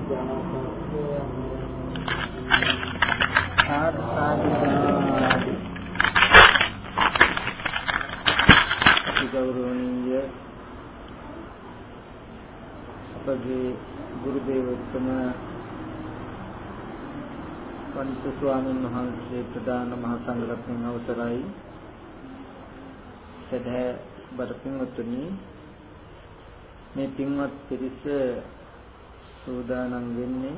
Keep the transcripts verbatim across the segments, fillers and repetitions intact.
ගෞරවනීය අපගේ ගුරු දේවෝත්තම පන්ති ස්වාමීන් වහන්සේ ප්‍රදාන මහ සංඝරත්නයන් අවසරයි සදා බරපින්වත්නි මේ පින්වත් පිරිස සූදානම් වෙන්නේ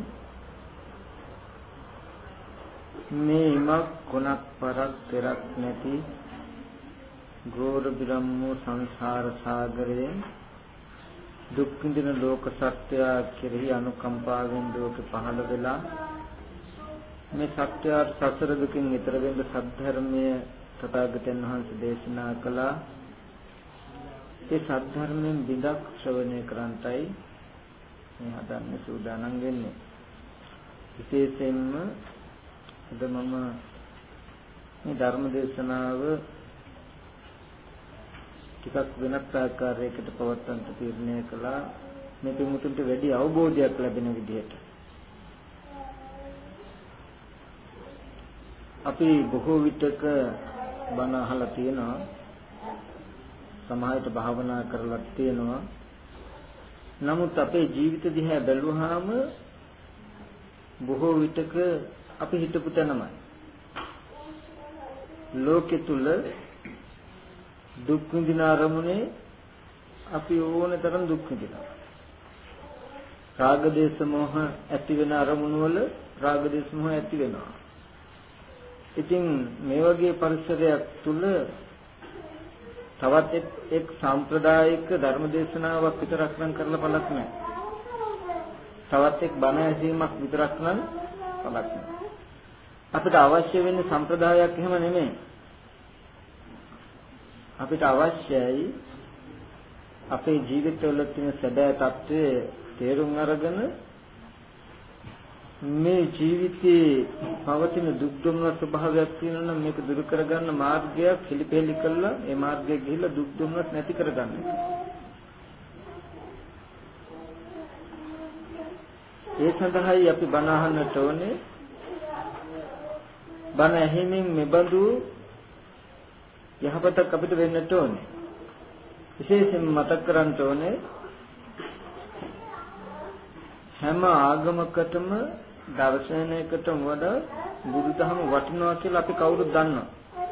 මේ ඉමක් කොනක් පරක් පෙරක් නැති ගෝර බිරම්ම සංසාර සාගරයේ දුක් විඳින ලෝක සත්‍යය කෙරෙහි අනුකම්පාවෙන් ලෝකෙ පහළ වෙලා මේ සත්‍යය සසර දුකින් ඈතර වෙන්න සද්ධර්මයේ තථාගතයන් වහන්සේ දේශනා කළා. ඒ සද්ධර්මයෙන් බිඳක් ශ්‍රවණය කරන්ටයි මේ හදන්න සූදානම් වෙන්නේ. විශේෂයෙන්ම අද මම මේ ධර්ම දේශනාව ටිකක් වෙනත් ආකාරයකට පවත්වන්න තීරණය කළා. මේ පිටුතුන්ට වැඩි අවබෝධයක් ලැබෙන විදිහට. අපි බොහෝ විටක බණ අහලා තියෙනවා. සමාහිත භාවනා කරලා තියෙනවා. නමුත් අපේ ජීවිත දිහා බැලුවාම බොහෝ විටක අපි හිතපු තැනමයි. ලෝකෙ තුල දුක් විඳින අරමුණේ අපි ඕන තරම් දුක් විඳිනවා. රාග දේශ මොහ ඇති වෙන අරමුණු වල රාග දේශ මොහ ඇති වෙනවා. ඉතින් මේ වගේ පරිසරයක් තුල තවත් එක් සාම්ප්‍රදායික ධර්ම දේශනාවක් විතරක් නම් කරලා බලක් නැහැ. තවත් එක් බණ ඇසීමක් විතරක් නම් බලක් නැහැ. අපිට අවශ්‍ය වෙන්නේ සම්ප්‍රදායක් එහෙම නෙමෙයි. අපිට අවශ්‍යයි අපේ ජීවිතවල තියෙන සැබෑ తත්වය තේරුම් අරගෙන මේ ජීවිතේ පවතින දුක් දුම්නස් ස්වභාවයක් තියෙනවා නම් මේක දුරු කරගන්න මාර්ගයක් පිළිපෙලි කළා ඒ මාර්ගයේ ගිහිල්ලා දුක් දුම්නස් නැති කරගන්න. ඒ සඳහායි අපි බණ අහන්නට ඕනේ. බණ ඇහිමින් මෙබඳු යහපතක් අපිට වෙන්නට ඕනේ. විශේෂයෙන් මතක් කරගන්න ඕනේ හැම ආගමකටම දර්ශනයකටම වඩා බුදුදහම වටිනවා කියලා අපි කවුරුත් දන්නවා.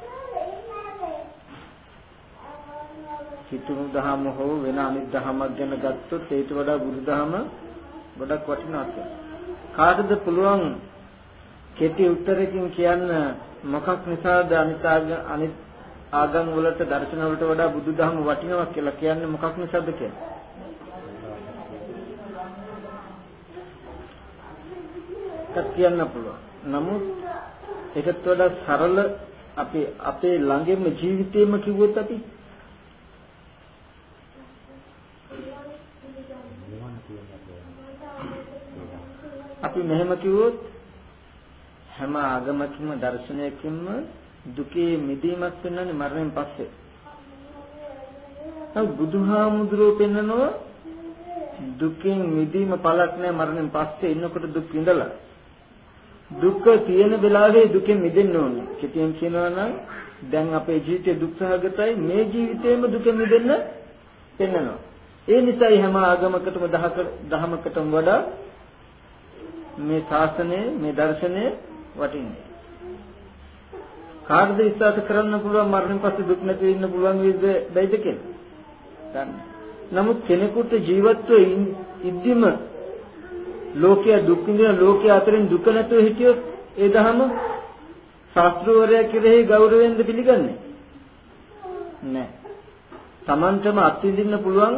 හිතුණු දහම හෝ වෙන අනිත් දහමක් ගැන ගත්තොත් ඒට වඩා බුදුදහම ගොඩක් වටිනවා කියලා. කාටද පුළුවන් කෙටි උත්තරකින් කියන්න මොකක් නිසාද අනිත් අනිත් ආගම් වලට දර්ශන වලට වඩා බුදුදහම වටිනවා කියලා කියන්නේ මොකක් නිසාද කියලා? ඒකත් කියන්න පුළුවන්. නමුත් ඒකත් වඩා සරල අපි අපේ ළඟින්ම ජීවිතේම කිව්වොත් අපි අපි මෙහෙම කිව්වොත් හැම ආගමකින්ම දර්ශනයකින්ම දුකේ මිදීමක් වෙනන්නේ මරණයෙන් පස්සේ. ඒ බුදුහාමුදුරුවෝ පෙන්නනවා දුකෙන් මිදීම පළක් නැහැ මරණයෙන් පස්සේ ඉන්නකොට දුක් විඳලා. දුක තියෙන වෙලාවේ දුකෙන් මිදෙන්න ඕනේ. කෙටියෙන් කියනවා නම් දැන් අපේ ජීවිතේ දුක්සහගතයි මේ ජීවිතේම දුකෙන් මිදෙන්න පෙන්නනවා. ඒ නිසායි හැම ආගමකටම දහමකටම වඩා මේ ශාසනය මේ දර්ශනය වටින්නේ. කාටද විශ්වාස කරන්න පුළුවන් මරණයෙන් පස්සේ දුක් නැති වෙන්න පුළුවන් වේද බැයිද කියලා? දන්නේ. නමුත් කෙනෙකුට ජීවත්වයේ ඉද්දිම ලෝකයේ දුක් විඳින ලෝකයේ අතරින් දුක නැතුව හිටියොත් ඒ ධහම ශාස්ත්‍රවරයා කෙරෙහි ගෞරවයෙන්ද පිළිගන්නේ නැහැ. Tamanටම අත්විඳින්න පුළුවන්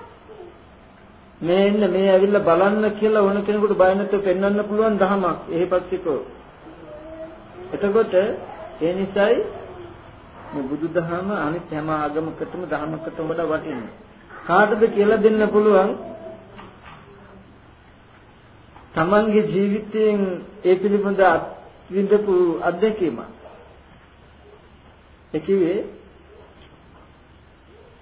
මේ එන්න මේ ඇවිල්ලා බලන්න කියලා ඕන කෙනෙකුට බය නැතුව පෙන්වන්න පුළුවන් ධහමක් එහෙපත්තිකෝ. එතකොට ඒ නිසායි මේ බුදුදහම අනිත් හැම ආගමකටම ධර්මකටම වඩා වටින්නේ. කාටද කියලා දෙන්න පුළුවන් තමන්ගේ ජීවිතයෙන් ඒ පිළිබඳ විඳපු අත්දැකීම. ඒ කිව්වේ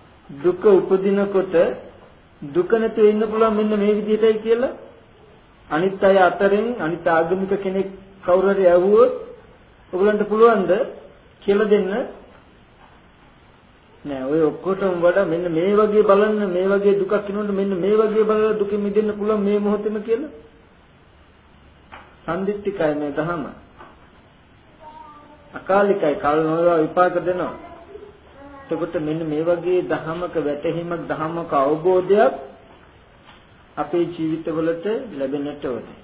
දුක උපදිනකොට දුක නැතුව ඉන්න පුළුවන් මෙන්න මේ විදිහටයි කියලා අනිත් අය අතරින් අනිත් ආගමික කෙනෙක් කවුරු හරි ඇහුවොත් ඔයගලන්ට පුළුවන්ද කියලා දෙන්න? නෑ. ඔය ඔක්කොටම වඩා මෙන්න මේ වගේ බලන්න, මේ වගේ දුකක් එනකොට මෙන්න මේ වගේ බලලා දුකෙන් මිදෙන්න පුළුවන් මේ මොහොතේම කියලා. සම්දිත්තිකයි මේ ධහම. අකාලිකයි, කල් නොවේවා විපාක දෙනවා. එතකොට මෙන්න මේ වගේ ධහමක වැටහීමක්, ධහමක අවබෝධයක් අපේ ජීවිතවලට ලැබෙන්නට ඕනේ.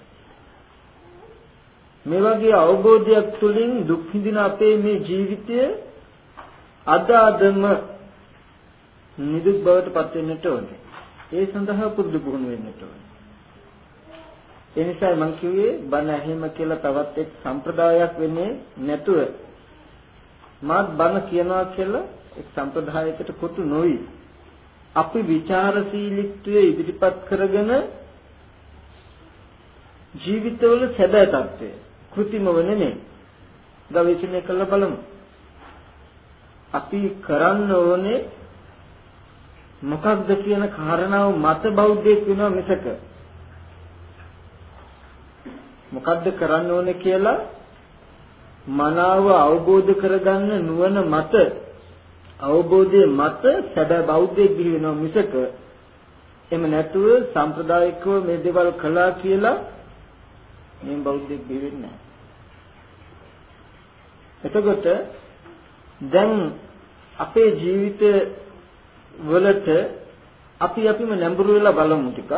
මේ වගේ අවබෝධයක් තුළින් දුක් විඳින අපේ මේ ජීවිතය අද අදම නිදුක් බවට පත් වෙන්නට ඕනේ. ඒ සඳහා පුරුදු පුහුණු වෙන්නට ඕනේ. ඒ නිසා මම කිව්වේ බණ ඇහිම කියලා තවත් එක් සම්ප්‍රදායක් වෙන්නේ නැතුව මාත් බණ කියනවා කියලා එක් සම්ප්‍රදායකට කොටු නොවි. අපි විචාරශීලීත්වයේ ඉදිරිපත් කරගෙන ජීවිතවල සැබෑ තත්ත්වය කෘතිමව නෙමෙයි ගවේෂණය කරලා බලමු. අපි කරන්න ඕනේ මොකක්ද කියන කාරණාව මත බෞද්ධයෙක් වෙනවා මිසක මොකක්ද කරන්න ඕනේ කියලා මනාව අවබෝධ කරගන්න නුවණ මත අවබෝධයේ මත සැබෑ බෞද්ධයෙක් බිහි වෙනවා මිසක එහෙම නැතුව සම්ප්‍රදායිකව මේ දේවල් කළා කියලා මේ බෞද්ධයෙක් බිහි වෙන්නේ නැහැ. එතකොට දැන් අපේ ජීවිත වලට අපි අපිම නැඹුරු වෙලා බලමු ටිකක්.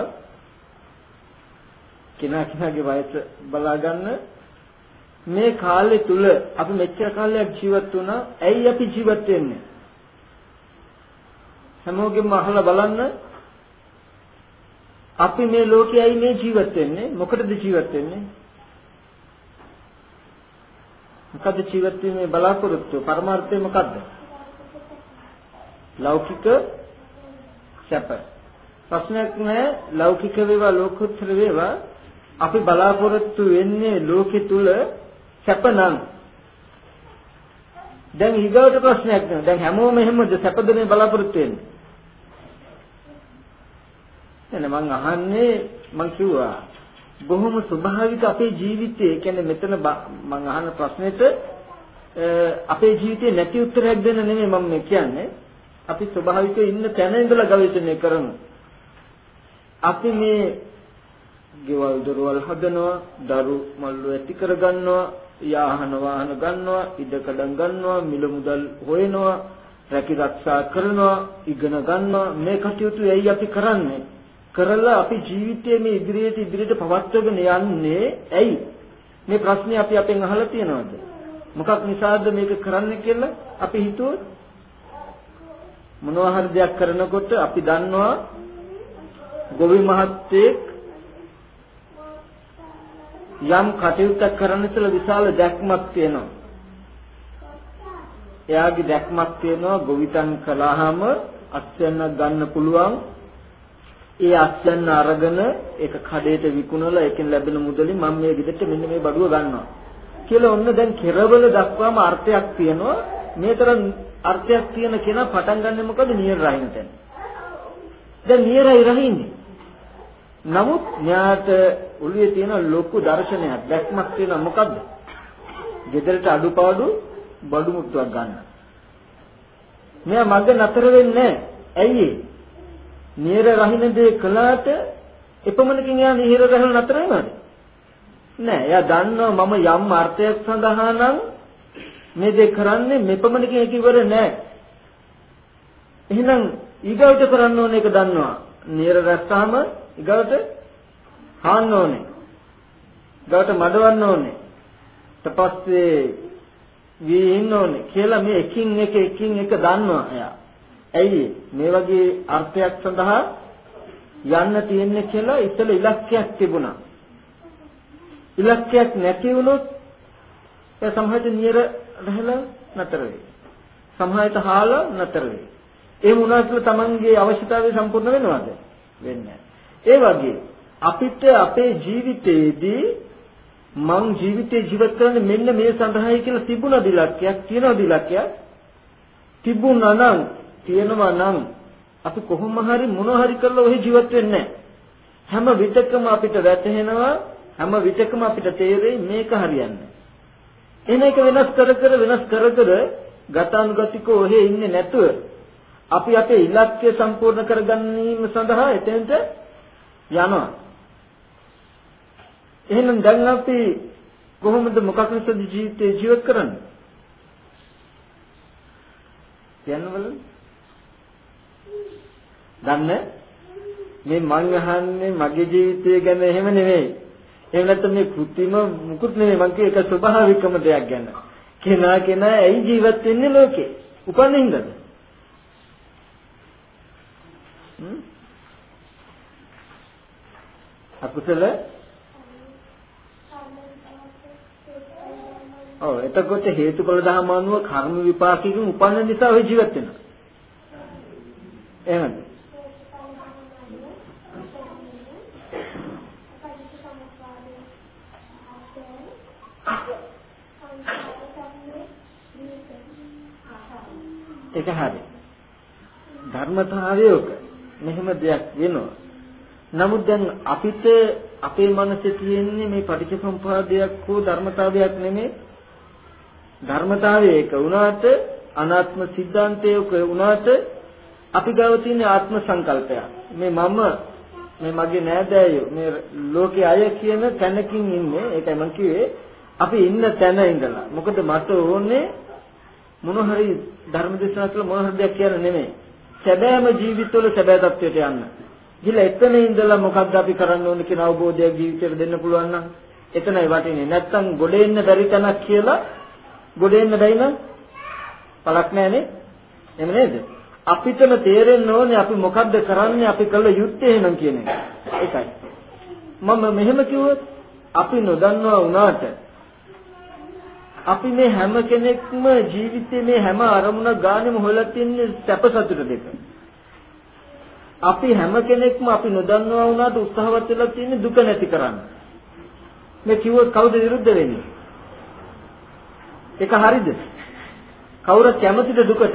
කෙනා කෙනාගේ වයස බලා ගන්න. මේ කාලේ තුල අපි මෙච්චර කාලයක් ජීවත් වුණා. ඇයි අපි ජීවත් වෙන්නේ? හැමෝගෙම අහලා බලන්න. අපි මේ ලෝකයේ ඇයි මේ ජීවත් වෙන්නේ? මොකටද ජීවත් වෙන්නේ? මොකද ජීවත් වීමේ බලාපොරොත්තු පරමාර්ථය මොකද්ද? ලෞකික සැප. ප්‍රශ්නයක් නෑ. ලෞකික වේවා ලෝකෝත්තර වේවා අපි බලාපොරොත්තු වෙන්නේ ලෝකෙ තුල සැප නම්. දැන් ඊගොඩ ප්‍රශ්නයක් නෑ. දැන් හැමෝම එහෙමද සැපද මේ බලාපොරොත්තු වෙන්නේ? එන්න මං අහන්නේ මං කිව්වා බොහොම ස්වභාවික අපේ ජීවිතයේ කියන්නේ මෙතන මං අහන ප්‍රශ්නෙට අපේ ජීවිතේ නැති උත්තරයක් දෙන්න නෙමෙයි මම මේ කියන්නේ. අපි ස්වභාවිකව ඉන්න තැන ඉඳලා ගවේෂණය කරමු. අපි මේ ගෙවල් දොරවල් හදනවා, දරු මල්ලු ඇති කර ගන්නවා, යාහන වාහන ගන්නවා, ඉඩකඩම් ගන්නවා, මිල මුදල් හොයනවා, රැකී ආරක්ෂා කරනවා, ඉගෙන ගන්නවා. මේ කටයුතු ඇයි අපි කරන්නේ? කරලා අපි ජීවිතයේ මේ ඉදිරියට ඉදිරියට පවත්වාගෙන යන්නේ ඇයි? මේ ප්‍රශ්නේ අපි අපෙන් අහලා තියෙනවද? මොකක් නිසාද මේක කරන්නේ කියලා අපි හිතුවොත් මොනවා හරි දෙයක් කරනකොට අපි දන්නවා ගොවි මහත්තයෙක් යම් කටයුත්තක් කරන්න ඉතලා විශාල දැක්මක් තියෙනවා. එයාගේ දැක්මක් තියෙනවා ගොවිතැන් කළාම අස්වැන්නක් ගන්න පුළුවන්. ඒ අස්වැන්න අරගෙන ඒක කඩේට විකුණලා ඒකෙන් ලැබෙන මුදලින් මම මේ ගෙදරට මෙන්න මේ බඩුව ගන්නවා කියලා ඔන්න දැන් කෙරවල දක්වාම අර්ථයක් තියෙනවා. මේ තරම් අර්ථයක් තියෙන කෙනා පටන් ගන්නෙ මොකද? නියර රහින තැන. දැන් නියරයි රහින්නේ. නමුත් න්යාට ඔළුවේ තියෙන ලොකු දර්ශනයක් දැක්මක් තියෙනවා. මොකද්ද? ගෙදරට අඩුපාඩු බඩු මුට්ටුවක් ගන්න. මෙයා මග නතර වෙන්නේ නැහැ. ඇයි? නියර රහින දේ කළාට එපමණකින් එයා නියර රහින නතර වෙනවද? නෑ. එයා දන්නවා මම යම් අර්ථයක් සඳහා නම් මේ දේ කරන්නේ මෙපමණකින් ඒක ඉවර නෑ. එහෙනම් ඊගවට කරන්න ඕනේ ඒක දන්නවා. නියර රැස්තාම ඊගවට හාන්න ඕනේ. ඊගවට මඩවන්න ඕනේ. ඊට පස්සේ වී ඉන්න ඕනේ කියලා මේ එකින් එක එකින් එක දන්නවා එයා. ඇයි මේ වගේ අර්ථයක් සඳහා යන්න තියෙන්නේ කියලා ඉතල ඉලක්කයක් තිබුණා. ඉලක්කයක් නැති වුණොත් ඒ සමහරට නියර රැහලා නතර වෙයි. සමහරට හාලා නතර වෙයි. ඒ වුණා කියලා තමන්ගේ අවශ්‍යතාවය සම්පූර්ණ වෙනවද? වෙන්නේ නැහැ. ඒ වගේ අපිට අපේ ජීවිතයේදී මං ජීවිතේ ජීවත් කරන්නේ මෙන්න මේ සඳහායි කියලා තිබුණා ඉලක්කයක් තියෙනවා ඉලක්කයක් තිබුණා නම් තියෙනවා නම් අපි කොහොම හරි මොන හරි කරලා ඔහි ජීවත් වෙන්නේ නැහැ. හැම විටකම අපිට වැටහෙනවා හැම විටකම අපිට තේරෙයි මේක හරියන්නේ. එන එක වෙනස් කර කර වෙනස් කර කර ගතානුගතිකව ඔහේ ඉන්නේ නැතුව අපි අපේ ඉලක්කය සම්පූර්ණ කරගැනීම සඳහා එතෙන්ට යනවා. එහෙනම් දැන් අපි කොහොමද මොකක් නිසාද ජීවිතේ ජීවත් කරන්නේ? කියන්නවල දන්නේ මේ මං අහන්නේ මගේ ජීවිතය ගැන එහෙම නෙමෙයි. එහෙම නැත්නම් මේ කෘත්‍රිම මුකුත් නෙමෙයි මං කිය එක ස්වභාවිකම දෙයක් ගැන. කෙනා කෙනා ඇයි ජීවත් වෙන්නේ ලෝකේ? උපන්නේ හින්දාද? හ්ම්? අකුසල ඔව් එතකොට හේතුඵල ධර්ම අනුව කර්ම විපාකයෙන් උපන්න නිසා ඔය ජීවත් වෙනවා. එහෙමද? ඒක හරි. ධර්මතාවය ඔක. මෙහෙම දෙයක් වෙනවා. නමුත් දැන් අපිට අපේ මනසේ තියෙන්නේ මේ පටිච්චසමුප්පාදයක් හෝ ධර්මතාවයක් නෙමෙයි. ධර්මතාවය ඒක වුණාට අනාත්ම සිද්ධාන්තයක වුණාට අපි ගාව තියෙන ආත්ම සංකල්පය. මේ මම මේ මගේ නෑදෑයෝ මේ ලෝකයේ අය කියන තැනකින් ඉන්නේ. ඒකයි මම කිව්වේ අපි ඉන්න තැන ඉඳලා. මොකද මට ඕනේ මොන හරි ධර්ම දේශනා කළ මොන හරි දෙයක් කියන නෙමෙයි. සැබෑම ජීවිතවල සැබෑ තත්වයට යන්න. ගිහලා එතන ඉඳලා මොකක්ද අපි කරන්න ඕනේ කියන අවබෝධයක් ජීවිතේට දෙන්න පුළුවන් නම් එතනයි වටින්නේ. නැත්තම් ගොඩ එන්න බැරි තැනක් කියලා ගොඩ එන්න බැයි නම් පළක් නැහැනේ. එහෙම නේද? අපිටම තේරෙන්න ඕනේ අපි මොකද්ද කරන්නේ අපි කළ යුත්තේ එහෙනම් කියන එක. ඒකයි. මම මෙහෙම කිව්වොත් අපි නොදන්නවා වුණාට අපි මේ හැම කෙනෙක්ම ජීවිතේ මේ හැම අරමුණක් ගානෙම හොයලා තින්නේ සැප සතුට දෙක. අපි හැම කෙනෙක්ම අපි නොදන්නවා වුණාට උත්සාහවත් වෙලා තින්නේ දුක නැති කරන්න. මේ කිව්වොත් කවුද විරුද්ධ වෙන්නේ? ඒක හරිද? කවුරු කැමතිද දුකට?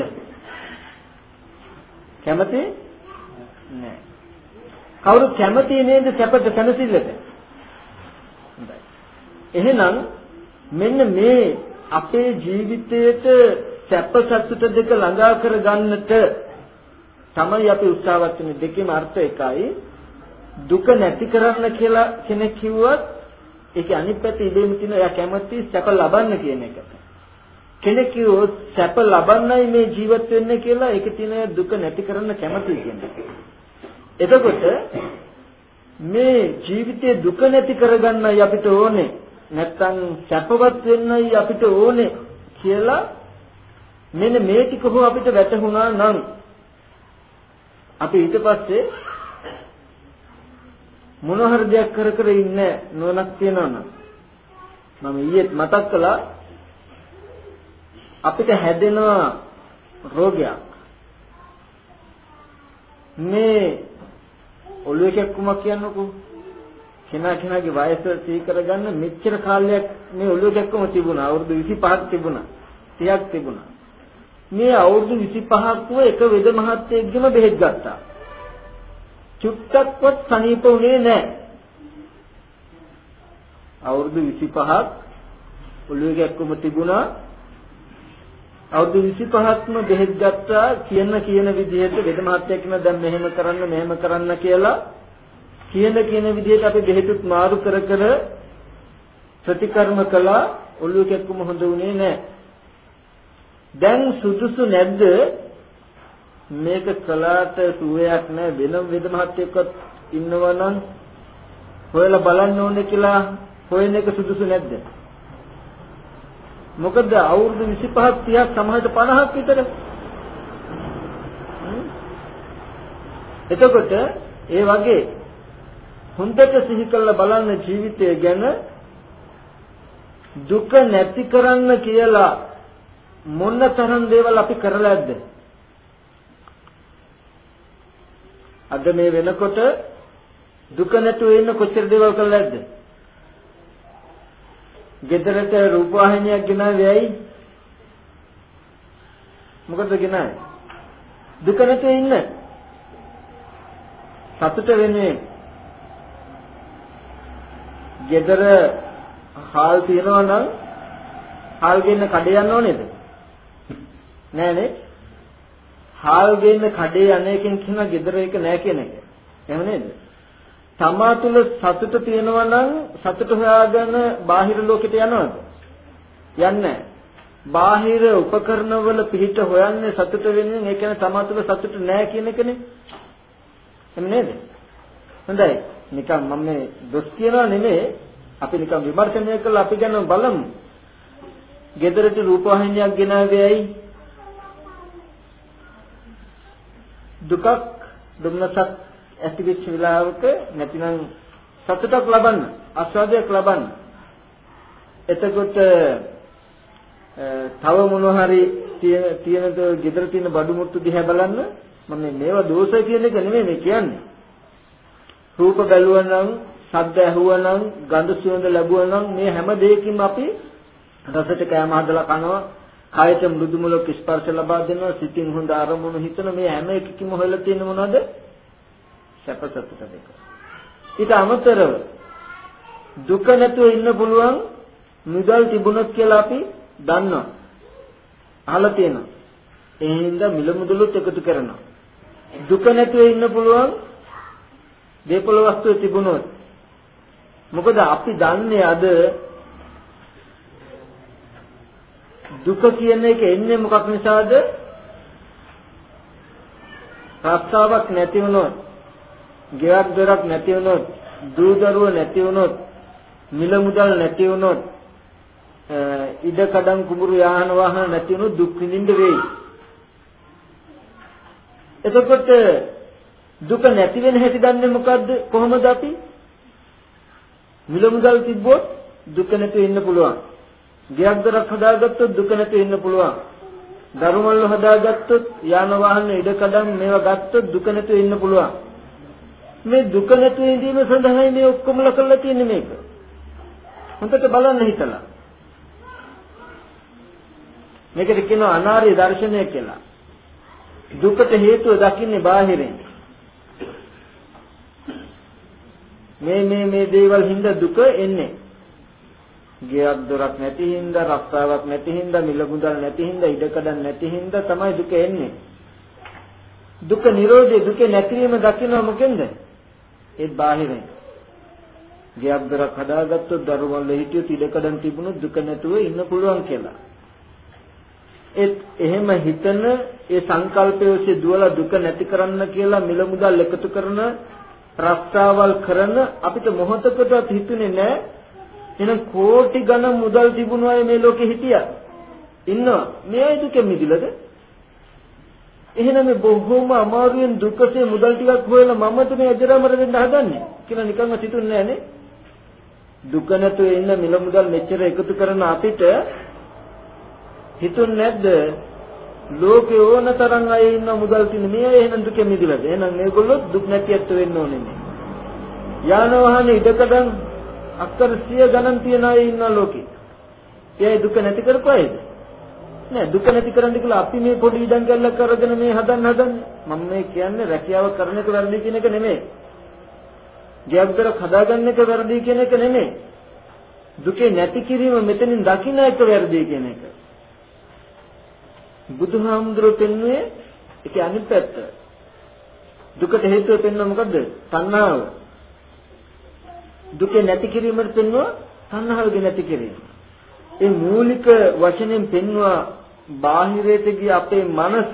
කැමති නෑ. කවුරු කැමති නේද සැපට කනසිල්ලට? හොඳයි. එහෙනම් මෙන්න මේ අපේ ජීවිතයේට සැප සතුට දෙක ළඟා කර ගන්නට තමයි අපි උත්සාහවත් වෙන්නේ. දෙකේම අර්ථ එකයි. දුක නැති කරන්න කියලා කෙනෙක් කිව්වොත් ඒක අනිත් පැත්තේ ඉබේම තියෙන එයා කැමති සැප ලබන්න කියන එකට. කෙනෙක් කිව්වොත් සැප ලබන්නයි මේ ජීවත් වෙන්නේ කියලා ඒක තියෙන දුක නැති කරන්න කැමති කියන්නේ. එතකොට මේ ජීවිතේ දුක නැති කරගන්නයි අපිට ඕනේ. නැත්තම් සැපවත් වෙන්නයි අපිට ඕනේ කියලා මෙන්න මේ ටික හො අපිට වැටහුණා නම් අපි ඊට පස්සේ මොන හරි දෙයක් කර කර ඉන්නේ නෝනක් තියනවා නම් මම ඊයේත් මතක් කළා අපිට හැදෙන රෝගයක් මේ ඔළුව කැක්කුමක් කියන්නකෝ කෙනා කෙනාගේ වයස සිහි කරගන්න මෙච්චර කාලයක් මේ ඔළුව කැක්කුම තිබුණා අවුරුදු විසිපහක් තිබුණා තිහක් තිබුණා මේ අවුරුදු විසිපහක්ව එක වෙද මහත්තයෙක්ගෙම බෙහෙත් ගත්තා චුට්ටක්වත් සනීප වුණේ නැහැ අවුරුදු විසිපහක් ඔළුව කැක්කුම තිබුණා අවුරුදු විසිපහක්ම බෙහෙත් ගත්තා කියන කියන විදිහට වෙද මහත්තයෙක් කියන දැන් මෙහෙම කරන්න මෙහෙම කරන්න කියලා කියන කියන විදිහට අපි බෙහෙතුත් මාරු කර කර ප්‍රතිකර්ම කළා ඔළුව කැක්කුම හොඳ වුණේ නැහැ. දැන් සුදුසු නැද්ද මේක කළාට සුවයක් නැහැ වෙනම වෙද මහත්තයෙක්වත් ඉන්නවා නම් හොයලා බලන්න ඕනේ කියලා හොයන එක සුදුසු නැද්ද? මොකද අවුරුදු විසිපහක් තිහක් සමහරට පනහක් විතර. එතකොට ඒ වගේ හොඳට සිහි කරලා බලන්න ජීවිතය ගැන දුක නැති කරන්න කියලා මොන තරම් දේවල් අපි කරලා ඇද්ද? අද මේ වෙනකොට දුක නැතුව ඉන්න කොච්චර දේවල් කරලා ඇද්ද? ගෙදරට රූපවාහිනියක් ගෙනාවේ ඇයි? මොකද ගෙනාවේ? දුක නැතුව ඉන්න. සතුට වෙන්නේ. ගෙදර හාල් තියනවා නම් හාල් ගෙන්න කඩේ යන්න ඕනේද? නෑනේ. හාල් ගෙන්න කඩේ යන එකෙන් කියන ගෙදර එක නෑ කියන එක. එහෙම නේද? තමා තුළ සතුට තියෙනවා නම් සතුට හොයාගෙන බාහිර ලෝකෙට යනවද? යන්නේ නෑ. බාහිර උපකරණ වල පිහිට හොයන්නේ සතුට වෙන්නේ ඒ කියන්නේ තමා තුළ සතුට නෑ කියන එකනේ. එහෙම නේද? හොඳයි. නිකන් මම මේ දොස් කියනවා නෙමෙයි. අපි නිකන් විමර්ශනය කරලා අපි ගැන බලමු. ගෙදරට රූපවාහිනියක් ගෙනාවේයි දුකක් දුම්නසක් ඇතිවෙච්ච වෙලාවක නැතිනම් සතුටක් ලබන්න ආස්වාදයක් ලබන්න. එතකොට තව මොනවා හරි තියෙන ගෙදර තියෙන බඩු මුට්ටු දිහා බලන්න. මම මේවා දෝෂය කියන එක නෙමෙයි මේ කියන්නේ. රූප බැලුවා නම්, ශබ්ද ඇහුවා නම්, ගඳ සුවඳ ලැබුවා නම් මේ හැම දෙයකින්ම අපි රසට කෑම හදලා කනවා, කායට මෘදු මුලක ස්පර්ශ ලබා දෙනවා, සිතින් හොඳ අරමුණු හිතන මේ හැම එකකින්ම හොයලා තියෙන මොනවද? සැප සතුට දෙක. ඊට අමතරව දුක නැතුව ඉන්න පුළුවන් මුදල් තිබුණොත් කියලා අපි දන්නවා. අහලා තියෙනවා. ඒ හින්දා මිල මුදලුත් එකතු කරනවා. දුක නැතුව ඉන්න පුළුවන් දේපොළ වස්තු තිබුණොත්. මොකද අපි දන්නේ අද දුක කියන එක එන්නේ මොකක් නිසාද? රස්සාවක් නැති වුණොත්, ගෙයක් දොරක් නැති වුණොත්, දූ දරුවෝ නැති වුණොත්, මිල මුදල් නැති වුණොත්, ඉඩ කඩම් කුඹුරු යාන වාහන නැති වුණොත් දුක් විඳින්න වෙයි. එතකොට දුක නැති වෙන හැටි දන්නේ මොකද්ද? කොහොමද අපි? මිල මුදල් තිබ්බොත් දුක නැතුව ඉන්න පුළුවන්. ගෙයක් දොරක් හදාගත්තොත් දුක නැතුව ඉන්න පුළුවන්. දරුමල්ල හදාගත්තොත් යාන වාහන ඉඩ කඩම් මේවා ගත්තොත් දුක නැතුව ඉන්න පුළුවන්. මේ දුක නැතුව ඉඳීම සඳහායි මේ ඔක්කොම ලකලා තියෙන්නේ මේක. හොඳට බලන්න හිතලා. මේකට කියනවා අනාර්ය දර්ශනය කියලා. දුකට හේතුව දකින්නේ බාහිරින්. මේ මේ මේ දේවල් හින්දා දුක එන්නේ. ගෙයක් දොරක් නැති හින්දා, රස්සාවක් නැති හින්දා, මිල මුදල් නැති හින්දා, ඉඩකඩම් නැති හින්දා තමයි දුක එන්නේ. දුක නිරෝධය, දුක නැතිවීම දකින්න මොකෙන්ද? ඒ බාහිරින්. ගෙයක් දොරක් හදාගත්තොත්, දරුවන්ල හිටියොත්, ඉඩකඩම් තිබුණොත් දුක නැතුව ඉන්න පුළුවන් කියලා. ඒත් එහෙම හිතන ඒ සංකල්පය ඔස්සේ දුවලා දුක නැති කරන්න කියලා මිල මුදල් එකතු කරන රස්සාවල් කරන අපිට මොහොතකටවත් හිතුනේ නැහැ. එහෙනම් කෝටි ගණන් මුදල් තිබුණු අය මේ ලෝකේ හිටියා. ඉන්නවා. මේ අය දුකෙන් මිදිලාද? එහෙනම් මේ බොහොම අමාරුවෙන් දුකසේ මුදල් ටිකක් හොයලා මමත් මේ අජරාමර වෙන්න හදන්නේ කියලා නිකන්ම හිතුන්නේ නැහැ නේ. දුක නැතුව ඉන්න මිල මුදල් මෙච්චර එකතු කරන අපිට හිතුන්නේ නැද්ද? ලෝකේ ඕන තරම් අය ඉන්න මුදල් තියෙන මේ අය එහෙනම් දුකෙන් මිදිලාද? එහෙනම් මේගොල්ලෝ දුක් නැතිවත් වෙන්න ඕනේ නේ. යාන වාහන ඉඩකඩම් අක්කර සිය ගණන් තියන අය ඉන්න ලෝකේ. ඒ දුක නැති කරපුවයිද? නෑ, දුක නැති කරන්න කියලා අපි මේ පොඩි ඉඩම් ගැල්ලක් අරගෙන මේ හදන්න හදන්නේ. මම මේ කියන්නේ රැකියාව කරන එක වැරදි කියන එක නෙමෙයි. ජීවිතයක් හදාගන්න එක වැරදි කියන එක නෙමෙයි. දුකේ නැති කිරීම මෙතනින් දකින්න එක වැරදි කියන එක. බුදුහාමුදුරුවෝ පෙන්වුවේ ඒකේ අනිත් පැත්ත. දුකට හේතුව පෙන්වන්නේ මොකද්ද? තණ්හාව. දුක නැති කිරීමට පෙන්වුවා තණ්හාවගේ නැති කිරීම. ඒ මූලික වචනෙන් පෙන්වුවා බාහිරයට ගිය අපේ මනස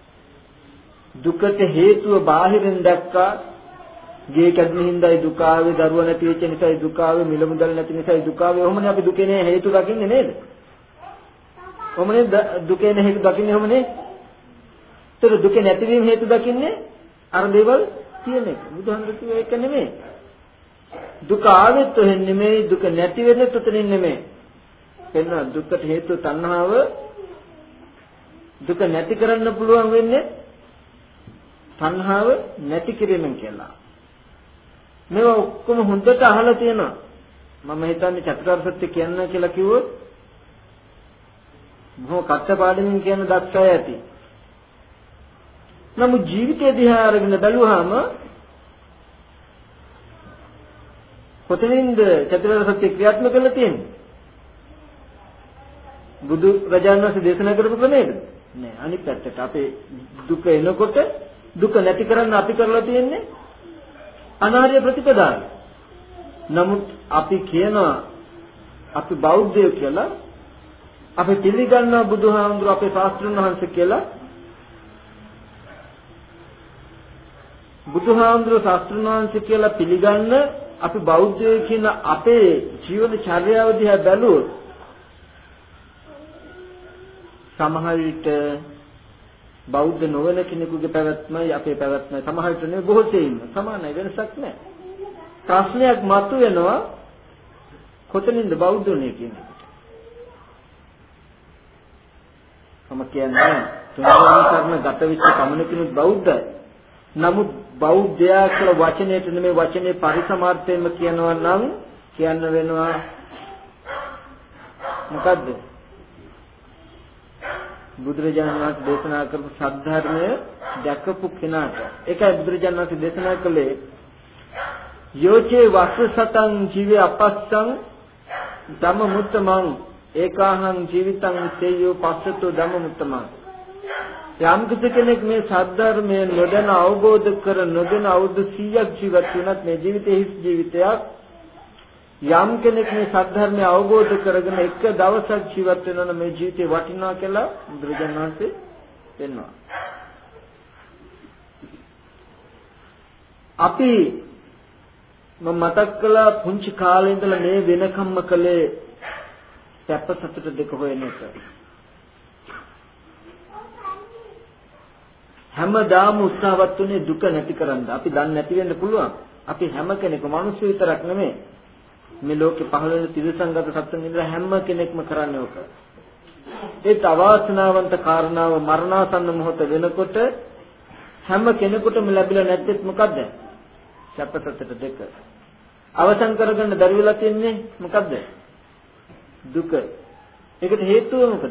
දුකට හේතුව බාහිරින් දැක්කා. ගේ කැඩෙන හින්දායි දුක ආවේ, දරුවා නැති වෙච්ච නිසායි දුක ආවේ, මිල මුදල් නැති නිසායි දුක ආවේ. ඔහොමනේ අපි දුකේ නේ හේතු දකින්නේ නේද? ඔහොමනේ දුකේ නේ හේතු දකින්නේ ඔහොමනේ. ඒතර දුකේ නැතිවීම හේතු දකින්නේ අර දේවල් තියෙන එක. බුදුහාමුදුරුවෝ කිව්වේ ඒක නෙමෙයි. දුක ආවෙත් ඔහෙන් නෙමෙයි, දුක නැති වෙන්නේ උතනින් නෙමෙයි. එන්න දුකට හේතුව තණ්හාව. දුක නැති කරන්න පුළුවන් වෙන්නේ තණ්හාව නැති කිරීමෙන් කියලා. මේවා ඔක්කොම හොඳට අහලා තියෙනවා. මම හිතන්නේ චතුරාර්ය සත්‍ය කියන්න කියලා කිව්වොත් බොහෝ කටපාඩමින් කියන දක්ෂය ඇති. නමුත් ජීවිතය දිහා අරගෙන බැලුවාම කොතනින්ද චතුරාර්ය සත්‍ය ක්‍රියාත්මක කරලා තියෙන්නේ? බුදු රජාණන් වහන්සේ දේශනා කරපු ක්‍රමයේද? නෑ. අනිත් පැත්තට අපේ දුක එනකොට දුක නැති කරන්න අපි කරලා තියෙන්නේ අනාර්ය ප්‍රතිපදාව. නමුත් අපි කියනවා අපි බෞද්ධයෝ කියලා, අපි පිළිගන්නවා බුදුහාමුදුරුවෝ අපේ ශාස්ත්‍රඥ වහන්සේ කියලා. බුදුහාමුදුරුවෝ ශාස්ත්‍රඥ වහන්සේ කියලා පිළිගන්න අපි බෞද්ධයෝ කියන අපේ ජීවන චර්යාව දිහා බැලුවොත් සමහර විට බෞද්ධ නොවන කෙනෙකුගේ පැවැත්මයි අපේ පැවැත්මයි සමහර විට නෙවෙයි බොහෝ සෙයින් සමානයි, වෙනසක් නැහැ. ප්‍රශ්නයක් මතුවෙනවා කොතනින්ද බෞද්ධ වුනේ කියන එකට. මම කියන්නේ තුන්වෙනි කර්ම ගත වෙච්ච කමනකිනුත් බෞද්ධයි. නමුත් බෞද්ධයා කියලා වචනයට නෙමෙයි වචනේ පරිසමාර්ථයෙන්ම කියනවා නම් කියන්න වෙනවා මොකද්ද? බුදුරජාණන් වහන්සේ දේශනා කරපු සද්ධර්මය දැකපු කෙනාට. ඒකයි බුදුරජාණන් වහන්සේ දේශනා කළේ යෝචේ වස්සසතං ජීවේ අපස්සං ධම්ම මුත්තමං ඒකාහං ජීවිතං සේයෝ පස්සතෝ ධම්ම මුත්තමං. යම් කෙනෙක් මේ සද්ධර්මය නොදැන අවබෝධ කර නොදැන අවුරුදු සීයක් ජීවත් වුණත් මේ ජීවිතේ හිස් ජීවිතයක්. යම් කෙනෙක් මේ සද්ධර්මය අවබෝධ කරගෙන එක දවසක් ජීවත් වෙනවා නම් මේ ජීවිතේ වටිනවා කියලා බුදුරජාණන් වහන්සේ පෙන්වනවා. අපි මම මතක් කළා පුංචි කාලේ ඉඳලා මේ වෙනකම්ම කළේ සැප සතුට දෙක හොයන එක. හැමදාම උත්සාහවත් උනේ දුක නැති කරන්න. අපි දන්නේ නැති වෙන්න පුළුවන්. අපි හැම කෙනෙකුම මිනිස්සු විතරක් නෙමෙයි. මේ ලෝකේ පහළ වෙන තිරසංගත සත්ත්වයන් ඉඳලා හැම කෙනෙක්ම කරන්නේ ඕක. ඒ තවාසනාවන්ත කාරණාව මරණාසන්න මොහොත වෙනකොට හැම කෙනෙකුටම ලැබිලා නැත්තේ මොකද්ද? සැප සතුට දෙක. අවසන් කරගන්න බැරි වෙලා තියන්නේ මොකද්ද? දුක. ඒකට හේතුව මොකද?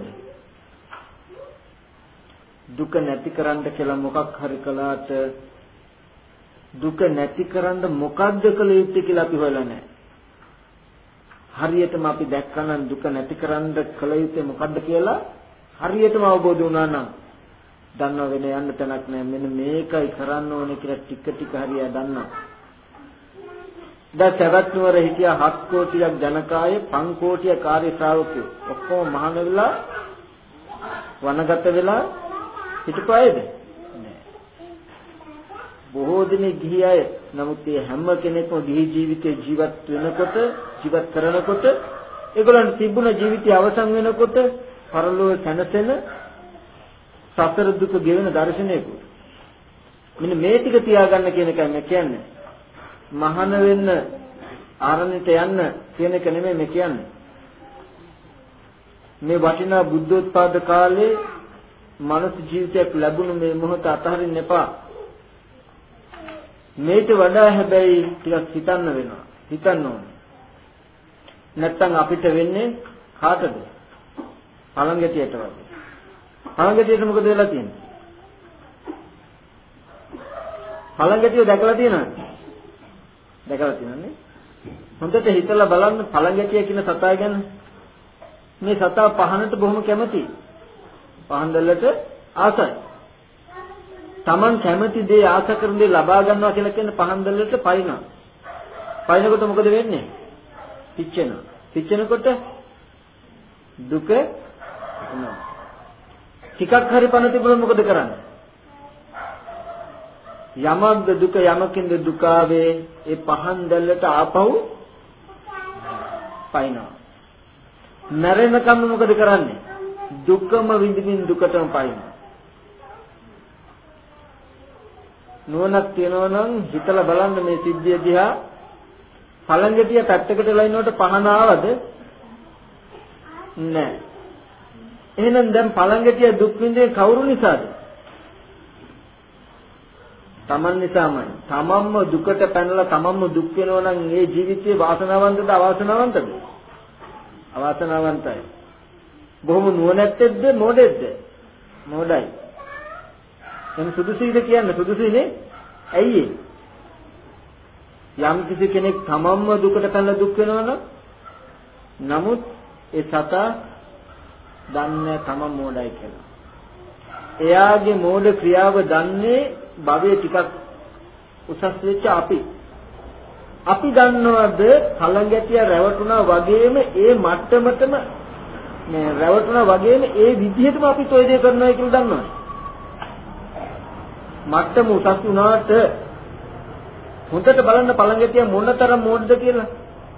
දුක නැති කරන්න කියලා මොකක් හරි කළාට දුක නැති කරන්න මොකද්ද කළ යුත්තේ කියලා අපි හොයලා නැහැ. හරියටම අපි දැක්කනම් දුක නැති කරන්න කළ යුත්තේ මොකද්ද කියලා හරියටම අවබෝධ වුණා නම් දන්නව වෙන යන්න තැනක් නැහැ. මෙන්න මේකයි කරන්න ඕනේ කියලා ටික ටික හරියට දන්නවා. දැන් සවැත් නුවර හිටියා හත් කෝටියක් ජනකාය පං කෝටිය කාර්ය ශ්‍රාවකයෝ. ඔක්කොම මහාන වෙලා වනගත වෙලා හිටපයිද? නෑ. බොහෝ දිනෙක ගිහි අය. නමුත් මේ හැම කෙනෙක්ම ගිහි ජීවිතේ ජීවත් වෙනකොට ජීවත් කරනකොට ඒගොල්ලන් තිබුණ ජීවිතය අවසන් වෙනකොට පරලෝක සැනසෙන සතර දුක ගෙවෙන දර්ශනයක. මෙන්න මේ ටික තියාගන්න කියන එකයි මම කියන්නේ. මහාන වෙන්න ආරණ්‍යට යන්න කියන එක නෙමෙයි මේ කියන්නේ. මේ වටිනා බුද්ධෝත්පාද කාලේ මනුස්ස ජීවිතයක් ලැබුණ මේ මොහොත අතහරින්න එපා. මේට වඩා හැබැයි ටිකක් හිතන්න වෙනවා. හිතන්න ඕනේ. නැත්තම් අපිට වෙන්නේ කාටද? පළංගැටියට වගේ. පළංගැටියට මොකද වෙලා තියෙන්නේ? පළංගැටිය දැකලා තියෙනවද? දැකලා තියෙනවනේ. හොඳට හිතලා බලන්න පළංගැටිය කියන සතා ගැන. මේ සතා පහනට බොහොම කැමතියි. පහන් දැල්ලට ආසයි. Taman කැමති දේ ආස කරන දේ ලබා ගන්නවා කියලා කියන්නේ පහන් දැල්ලට පයින්නවා. පයින්නකොට මොකද වෙන්නේ? පිච්චෙනවා. පිච්චෙනකොට දුක එනවා. ටිකක් හරි පණ තිබුණොත් මොකද කරන්නේ? යමක්ද දුක යමකින්ද දුක ආවේ ඒ පහන් දැල්ලට ආපහු පයින්නවා. මැරෙනකම් මොකද කරන්නේ? දුකම විඳින්න දුකටම පයින්නවා. නුවණක් තියනවා නම් හිතලා බලන්න මේ සිද්ධිය දිහා. පළංගටිය පැත්තකට ලයින්නකොට පහන ආවද? නැහැ. එහෙනම් දැන් පළංගටිය දුක් විඳින්නේ කවුරු නිසාද? Taman නිසාමයි. තමන්ම දුකට පැනලා තමන්ම දුක් වෙනවා නම් මේ ජීවිතේ වාසනාවන්තද අවාසනාවන්තද? අවාසනාවන්තයි. බොහොම නුවණැත්තෙක්ද මොඩෙක්ද? මොඩයි. එම් සුදුසුයිද කියන්න සුදුසුයිනේ? ඇයි ඒ? යම් කිසි කෙනෙක් තමන්ම දුකට පැනලා දුක් වෙනවනම් නමුත් ඒ සතා දන්නේ තමන් මෝඩයි කියලා. එයාගේ මෝඩ ක්‍රියාව දන්නේ භවයේ ටිකක් උසස් වෙච්ච අපි. අපි දන්නවද කලංගැටිය රැවටුණා වගේම ඒ මට්ටමටම මේ රැවටුණා වගේම ඒ විදිහටම අපි toy දේ කරනවා කියලා දන්නවද? මට්ටම උසස් වුණාට හොඳට බලන්න කලංගැටිය මොනතරම් මෝඩද කියලා.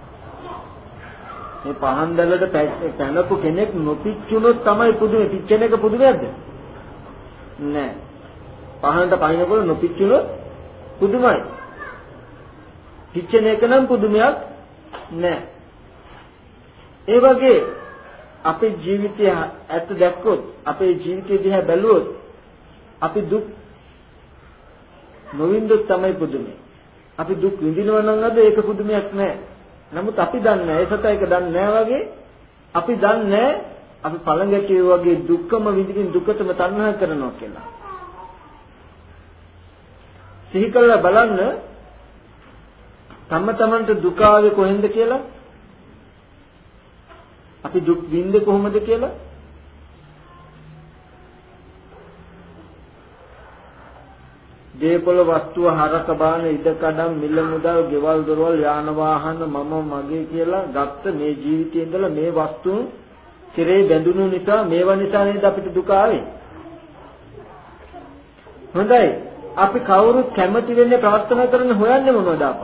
මේ පහන් දැල්ලට පැනපු කෙනෙක් නොපිච්චුනොත් තමයි පුදුමේ. පිච්චෙන එක පුදුමයක්ද? නෑ. පහනට පහිනකොට නොපිච්චුනොත් පුදුමයි. පිච්චෙන එක නම් පුදුමයක් නෑ. ඒ වගේ අපේ ජීවිතය ඇත්ත දැක්කොත් අපේ ජීවිතය දිහා බැලුවොත් අපි දුක් නොවින්දොත් තමයි පුදුමයි. අපි දුක් විඳිනවා නම් අද ඒක පුදුමයක් නෑ. නමුත් අපි දන්නේ ඒ සත එක දන්නේ නැහැ වගේ අපි දන්නේ අපි පළඟැටිය වගේ දුක්කම විඳින්න දුකටම තණ්හා කරනවා කියලා. සිහි කළා බලන්න තම තමන්ට දුක ආවේ කොහෙන්ද කියලා? අපි දුක් විඳින්නේ කොහොමද කියලා? දේපොළ වස්තුව හරක බාන ඉඩකඩම් මිල මුදල් ගෙවල් දොරවල් යාන වාහන මම මගේ කියලා ගත්ත මේ ජීවිතයේ ඉඳලා මේ වස්තුන් කෙරේ බැඳුණු නිසා මේවා නිසා නේද අපිට දුක ආවේ. හොඳයි අපි කවුරුත් කැමති වෙන්නේ ප්‍රාර්ථනා කරන හොයන්නේ මොනවද අපව?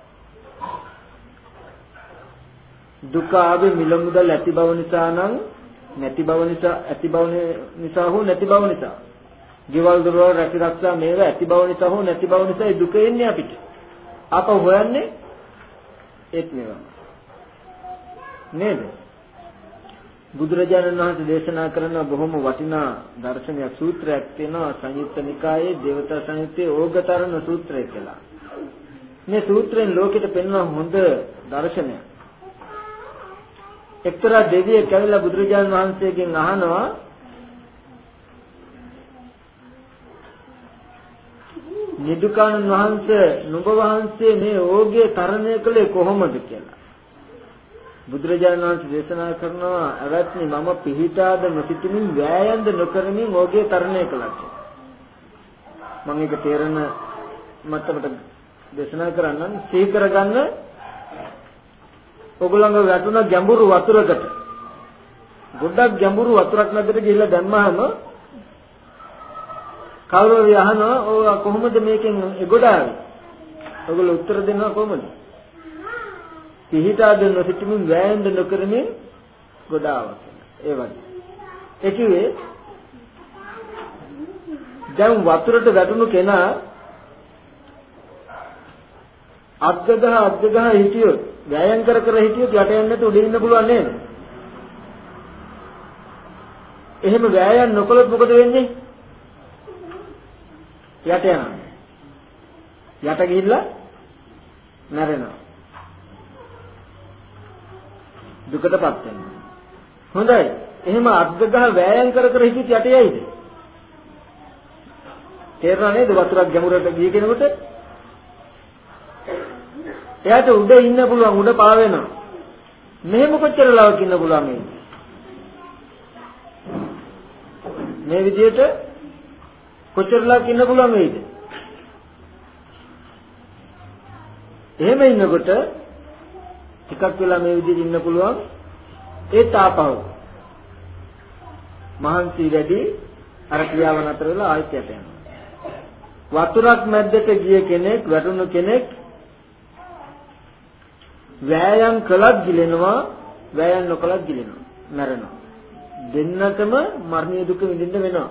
දුක ආවේ මිල මුදල් ඇති බව නිසා නම් නැති බව නිසා ඇති බව නිසා හෝ නැති බව නිසා ගෙවල් දොරවල් රැකිරක්ෂා මේවා ඇති බව නිසා හෝ නැති බව නිසා ඒ දුක එන්නේ අපිට. අප හොයන්නේ ඒත් මේවා. නේද? බුදුරජාණන් වහන්සේ දේශනා කරන බොහොම වටිනා දර්ශනයක් සූත්‍රයක් තියෙනවා සංයුත්ත නිකායේ දේවතා සංයුත්තේ ඕගතරණ සූත්‍රය කියලා. මේ සූත්‍රයෙන් ලෝකෙට පෙන්වන හොඳ දර්ශනයක්. එක්තරා දෙවියෙක් කැවිලා බුදුරජාණන් වහන්සේගෙන් අහනවා නිදුකානන් වහන්සේ නුඹ වහන්සේ මේ ඕගේ තරණය කළේ කොහොමද කියලා. බුදුරජාණන් වහන්සේ දේශනා කරනවා අවත්නි මම පිහිටාද නොසිතමින් වෑයම්ද නොකරමින් ඕගේ තරණය කළා කියලා. මම ඒක තේරෙන මට්ටමට දේශනා කරන්නම්. සිහි කරගන්න ඔගොල්ලන්ව වැටුණ ගැඹුරු වතුරකට ගොඩක් ගැඹුරු වතුරක් නැද්දට ගිහිල්ලා දැම්මහම කවුරුහරි අහනවා ඔය කොහොමද මේකෙන් එගොඩ ආවේ? ඔයගොල්ලෝ උත්තර දෙනවා කොහොමද? පිහිටා දෙන්න සිටමින් වෑයම් නොකරමින් ගොඩ ආවා කියලා. ඒ වගේ. ඒ කිව්වේ දැන් වතුරට වැටුණු කෙනා අද්දගහ අද්දගහ හිටියොත් වෑයම් කර කර හිටියොත් යට යන්න නැතුව උඩ ඉන්න පුළුවන් නේද? එහෙම වෑයම් නොකළොත් මොකද වෙන්නේ? යට යනවා. යට ගිහිල්ලා මැරෙනවා. දුකටපත් වෙනවා. හොඳයි. එහෙම අද්දගහ වෑයම් කර කර හිටියත් යට යයිද? තේරුණා නේද වතුරක් ගැඹුරට ගිය කෙනෙකුට? එයාට උඩ ඉන්න පුළුවන් උඩ පා වෙනවා. මෙහෙම කොච්චර ලාවක් ඉන්න පුළුවන් මේ? මේ විදිහට කොච්චරලා ඉන්න පුළුවන් වේද? එහෙම ඉන්නකොට ටිකක් වෙලා මේ විදිහට ඉන්න පුළුවන් ඒ තාපව. මහන්සි වැඩි අර ක්‍රියාව නතර වෙලා ආයෙත් යට යනවා. වතුරක් මැද්දට ගිය කෙනෙක් වැටුණු කෙනෙක් වෑයම් කළත් ගිලෙනවා වෑයම් නොකළත් ගිලෙනවා මැරෙනවා. දෙන්නටම මරණීය දුක විඳින්න වෙනවා.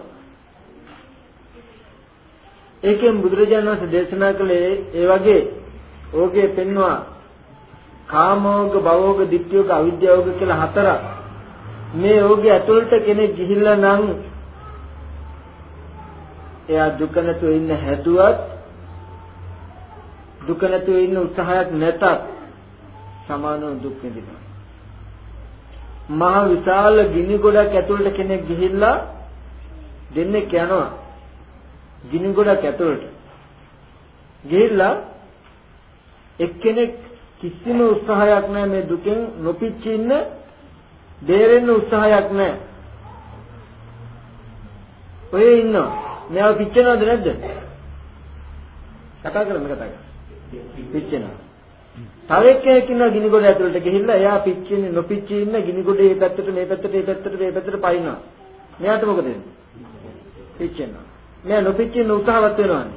ඒකෙන් බුදුරජාණන් වහන්සේ දේශනා කළේ ඒ වගේ ඕකේ පෙන්නවා කාමෝග භවෝග ditthiyෝග අවිද්‍යාවෝග කියලා හතරක්. මේ ඕගේ ඇතුළට කෙනෙක් ගිහිල්ලා නම් එයා දුක නැතුව ඉන්න හැදුවත් දුක නැතුව ඉන්න උත්සාහයක් නැතත් සමානව දුක් විඳිනවා. මහ විශාල ගිනි ගොඩක් ඇතුළට කෙනෙක් ගිහිල්ලා දෙන්නේ යනවා. ගිනි ගොඩක් ඇතුළට ගිහිල්ලා එක්කෙනෙක් කිසිම උත්සාහයක් නැහැ මේ දුකෙන් නොපිච්චි ඉන්න බේරෙන්න උත්සාහයක් නැහැ. ඔය ඉන්නවා. මෙයා පිච්චෙනවද නැද්ද? කතා කරන්න කතා කරන්න. පිච්චෙනවා. තව එක්කෙනෙක් ඉන්නවා ගිනි ගොඩ ඇතුළට ගිහිල්ලා එයා පිච්චෙන්නේ නොපිච්චි ඉන්න ගිනි ගොඩේ මේ පැත්තට මේ පැත්තට මේ පැත්තට මේ පැත්තට පයින්නවා. මෙයාට මොකද වෙන්නේ? පිච්චෙනවා. මෙයා නොපිච්චෙන්න උත්සාහවත් වෙනවානේ.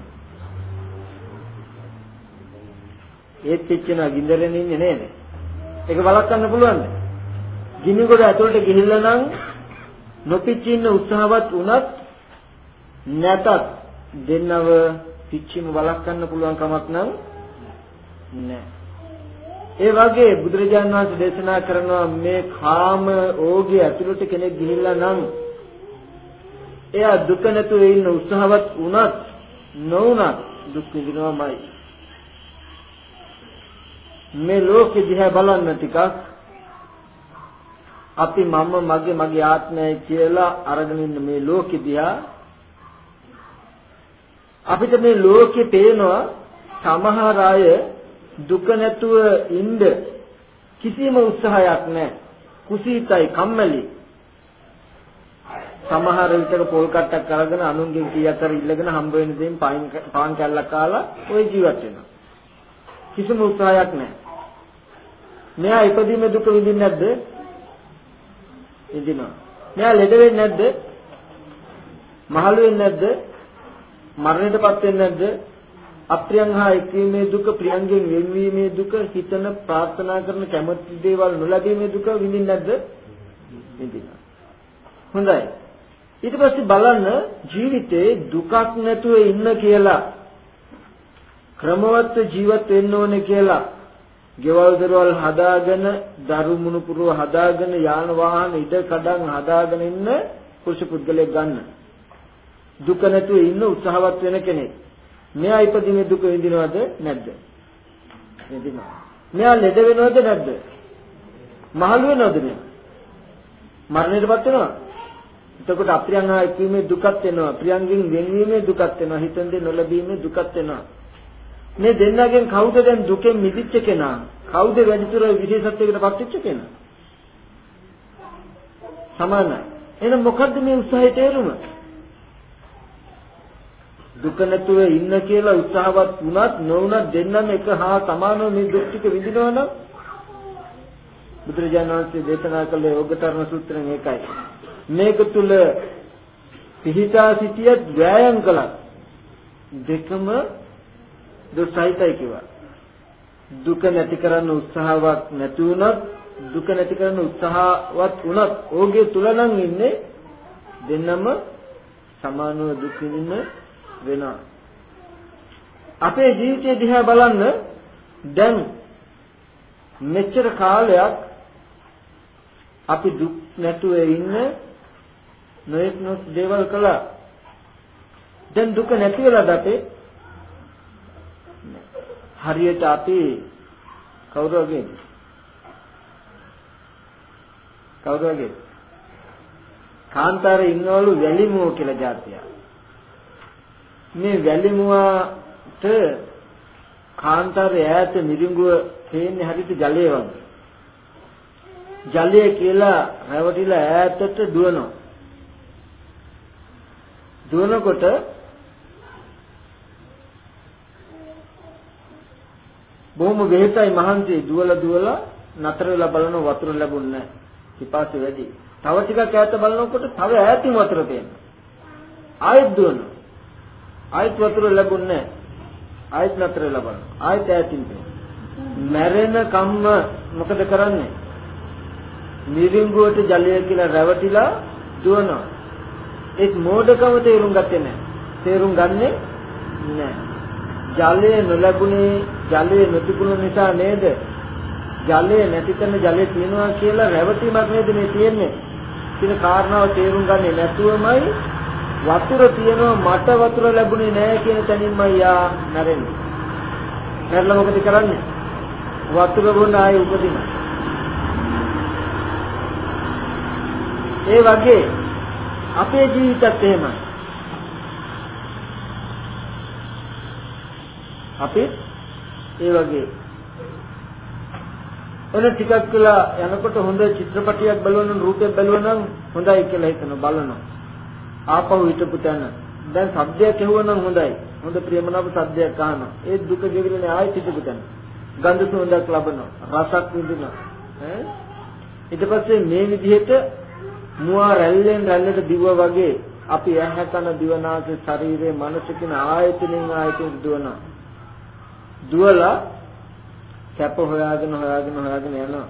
ඒත් පිච්චෙනවා ගින්දරෙන් ඉන්නේ නේද? ඒක වළක්වන්න පුළුවන්ද? ගිනි ගොඩ ඇතුළට ගිහිල්ලා නම් නොපිච්චි ඉන්න උත්සාහවත් වුණත් නැතත් දෙන්නව පිච්චීම වළක්වන්න පුළුවන් කමක් නම් නැහැ. ඒ වගේ බුදුරජාණන් වහන්සේ දේශනා කරනවා මේ කාම ඕගේ ඇතුළට කෙනෙක් ගිහිල්ලා නම් එයා දුක නැතුව ඉන්න උත්සාහවත් වුණත් නොවුණත් දුක් විඳිනවාමයි. මේ ලෝකෙ දිහා බලන්න ටිකක් අපි මම මගේ මගේ ආත්මයයි කියලා අරගෙන ඉන්න මේ ලෝකෙ දිහා අපිට මේ ලෝකෙ පේනවා සමහර අය දුක නැතුව ඉන්න කිසිම උත්සාහයක් නැහැ. කුසීතයි කම්මැලි. සමහර විටක පොල් කට්ටක් අරගෙන අනුන්ගෙන් කීයක් හරි ඉල්ලගෙන හම්බ වෙන දේෙන් පාන් කැල්ලක් කාලා ওই ජීවත් වෙනවා. කිසිම උත්සාහයක් නැහැ. මෙයා ඉපදීමේ දුක විඳින්නේ නැද්ද? විඳිනවා. මෙයා ලෙඩ වෙන්නේ නැද්ද? මහලු වෙන්නේ නැද්ද? මරණයටපත් වෙන්නේ නැද්ද? අප්‍රියං හා එක්වීමේ දුක, ප්‍රියංගෙන් වෙන්වීමේ දුක, හිතන ප්‍රාර්ථනා කරන කැමති දේවල් නොලැබීමේ දුක විඳින්නේ නැද්ද? විඳිනවා. හොඳයි. ඊට පස්සේ බලන්න ජීවිතේ දුකක් නැතුව ඉන්න කියලා ක්‍රමවත් ජීවත් වෙන්න ඕනේ කියලා ගෙවල් දරවල් හදාගෙන දරු මුණුපුරව හදාගෙන යාන වාහන ඉද කඩන් හදාගෙන ඉන්න පුරුෂ පුද්ගලයෙක් ගන්න. දුක නැතුව ඉන්න උත්සාහවත් වෙන කෙනෙක්. මෙයා ඉපදීමේ දුක විඳිනවද නැද්ද? විඳිනවා. මෙයා ලෙඩ වෙනවද නැද්ද? මහලු වෙනවද මෙයා? මරණයටපත් වෙනවා. එතකොට අප්‍රියංගා එක්වීමේ දුකක් වෙනවා. ප්‍රියංගෙන් වෙන්වීමේ දුකක් වෙනවා. හිතෙන් දෙ නොලැබීමේ දුකක් වෙනවා. මේ දෙන්නගෙන් කවුද දැන් දුකෙන් මිදිච්ච කෙනා? කවුද වැඩිතුර විශේෂත්වයකට පත් වෙච්ච කෙනා? සමානයි. එහෙනම් මොකද්ද මේ උත්සාහයේ තේරුම? දුක නැතුව ඉන්න කියලා උත්සාහවත් වුණත් නොවුණත් දෙන්නම එක හා සමානව මේ දුක් ටික විඳිනවනම් බුදුරජාණන් වහන්සේ දේශනා කළ යෝගතරණ සූත්‍රයෙන් ඒකයි. මේක තුල පිහිටා සිටියත් වෑයම් කළත් දෙකම දුස්සයිතයි කිව්වා. දුක නැති කරන්න උත්සාහවත් නැති වුණත් දුක නැති කරන්න උත්සාහවත් වුණත් ඕගේ තුල නම් ඉන්නේ දෙන්නම සමානව දුක් විඳින්න වෙනවා. අපේ ජීවිතය දිහා බලන්න දැන් මෙච්චර කාලයක් අපි දුක් නැතුව ඉන්න නොයෙක් නොයෙක් දේවල් කළා. දැන් දුක නැති වෙලාද අපේ? හරියට අපි කවුරු වගේද? කවුරු වගේද? කාන්තාරේ ඉන්නවලු වැලිමුව කියලා જાතිය. මේ වැලිමුවට කාන්තාරේ ඈත මිරිඟුව තේන්නේ හරියට ජලය වගේ. ජලය කියලා රැවටිලා ඈතට දුවනවා. දුවනකොට බොහොම වෙහෙසයි මහන්සි දුවලා දුවලා නතර වෙලා බලන වතුර ලැබුණ නැහැ. පිපාසය වැඩි. තව ටිකක් ඈත බලනකොට තව ඈතින් වතුර තියෙනවා. ආයෙත් දුවනවා. ආයෙත් වතුර ලැබුණ නැහැ. ආයෙත් නතර වෙලා බලනවා. ආයෙත් ඈතින් තියෙනවා. මැරෙන කම්ම මොකද කරන්නේ? මිරිඟුවට ජලය කියලා රැවටිලා දුවනවා. ඒක මෝඩකම තේරුම් ගත්තේ නැහැ. තේරුම් ගන්නෙ නැහැ. ජලය නොලැබුණේ ජලය නොතිබුණු නිසා නේද? ජලය නැති කරන ජලය තියෙනවා කියලා රැවටීමක් නේද මේ තියෙන්නේ? කියන කාරණාව තේරුම් ගන්නේ නැතුවමයි වතුර තියෙනවා මට වතුර ලැබුණේ නැහැ කියන තැනින්මයි යා නැරෙන්නේ. නැරලා මොකද කරන්නේ? වතුර බොන්න ආයෙ උපදිනවා. ඒ වගේ අපේ ජීවිතත් එහෙමයි. අපි ඒ වගේ ඔන්න ටිකක් වෙලා යනකොට හොඳ චිත්‍රපටියක් බලවනම් රූපයක් බලවනම් හොඳයි කියලා හිතනවා බලනවා. ආපහු හිටපු තැන දැන් ශබ්දයක් ඇහුවනම් හොඳයි. හොඳ ප්‍රියමනාප ශබ්දයක් අහනවා. ඒ දුක ගෙවිලනේ ආයෙත් හිටපු තැන. ගන්ධ සුවඳක් ලබනවා. රසක් විඳිනවා. ඈ ඊට පස්සේ මේ විදිහට මුවා රැල්ලෙන් රැල්ලට දිවුවා වගේ අපි ඇහැ කන දිවනාසය ශරීරය මනස කියන ආයතනෙන් ආයතනෙ දුවනවා. දුවලා සැප හොයාගෙන හොයාගෙන හොයාගෙන යනවා.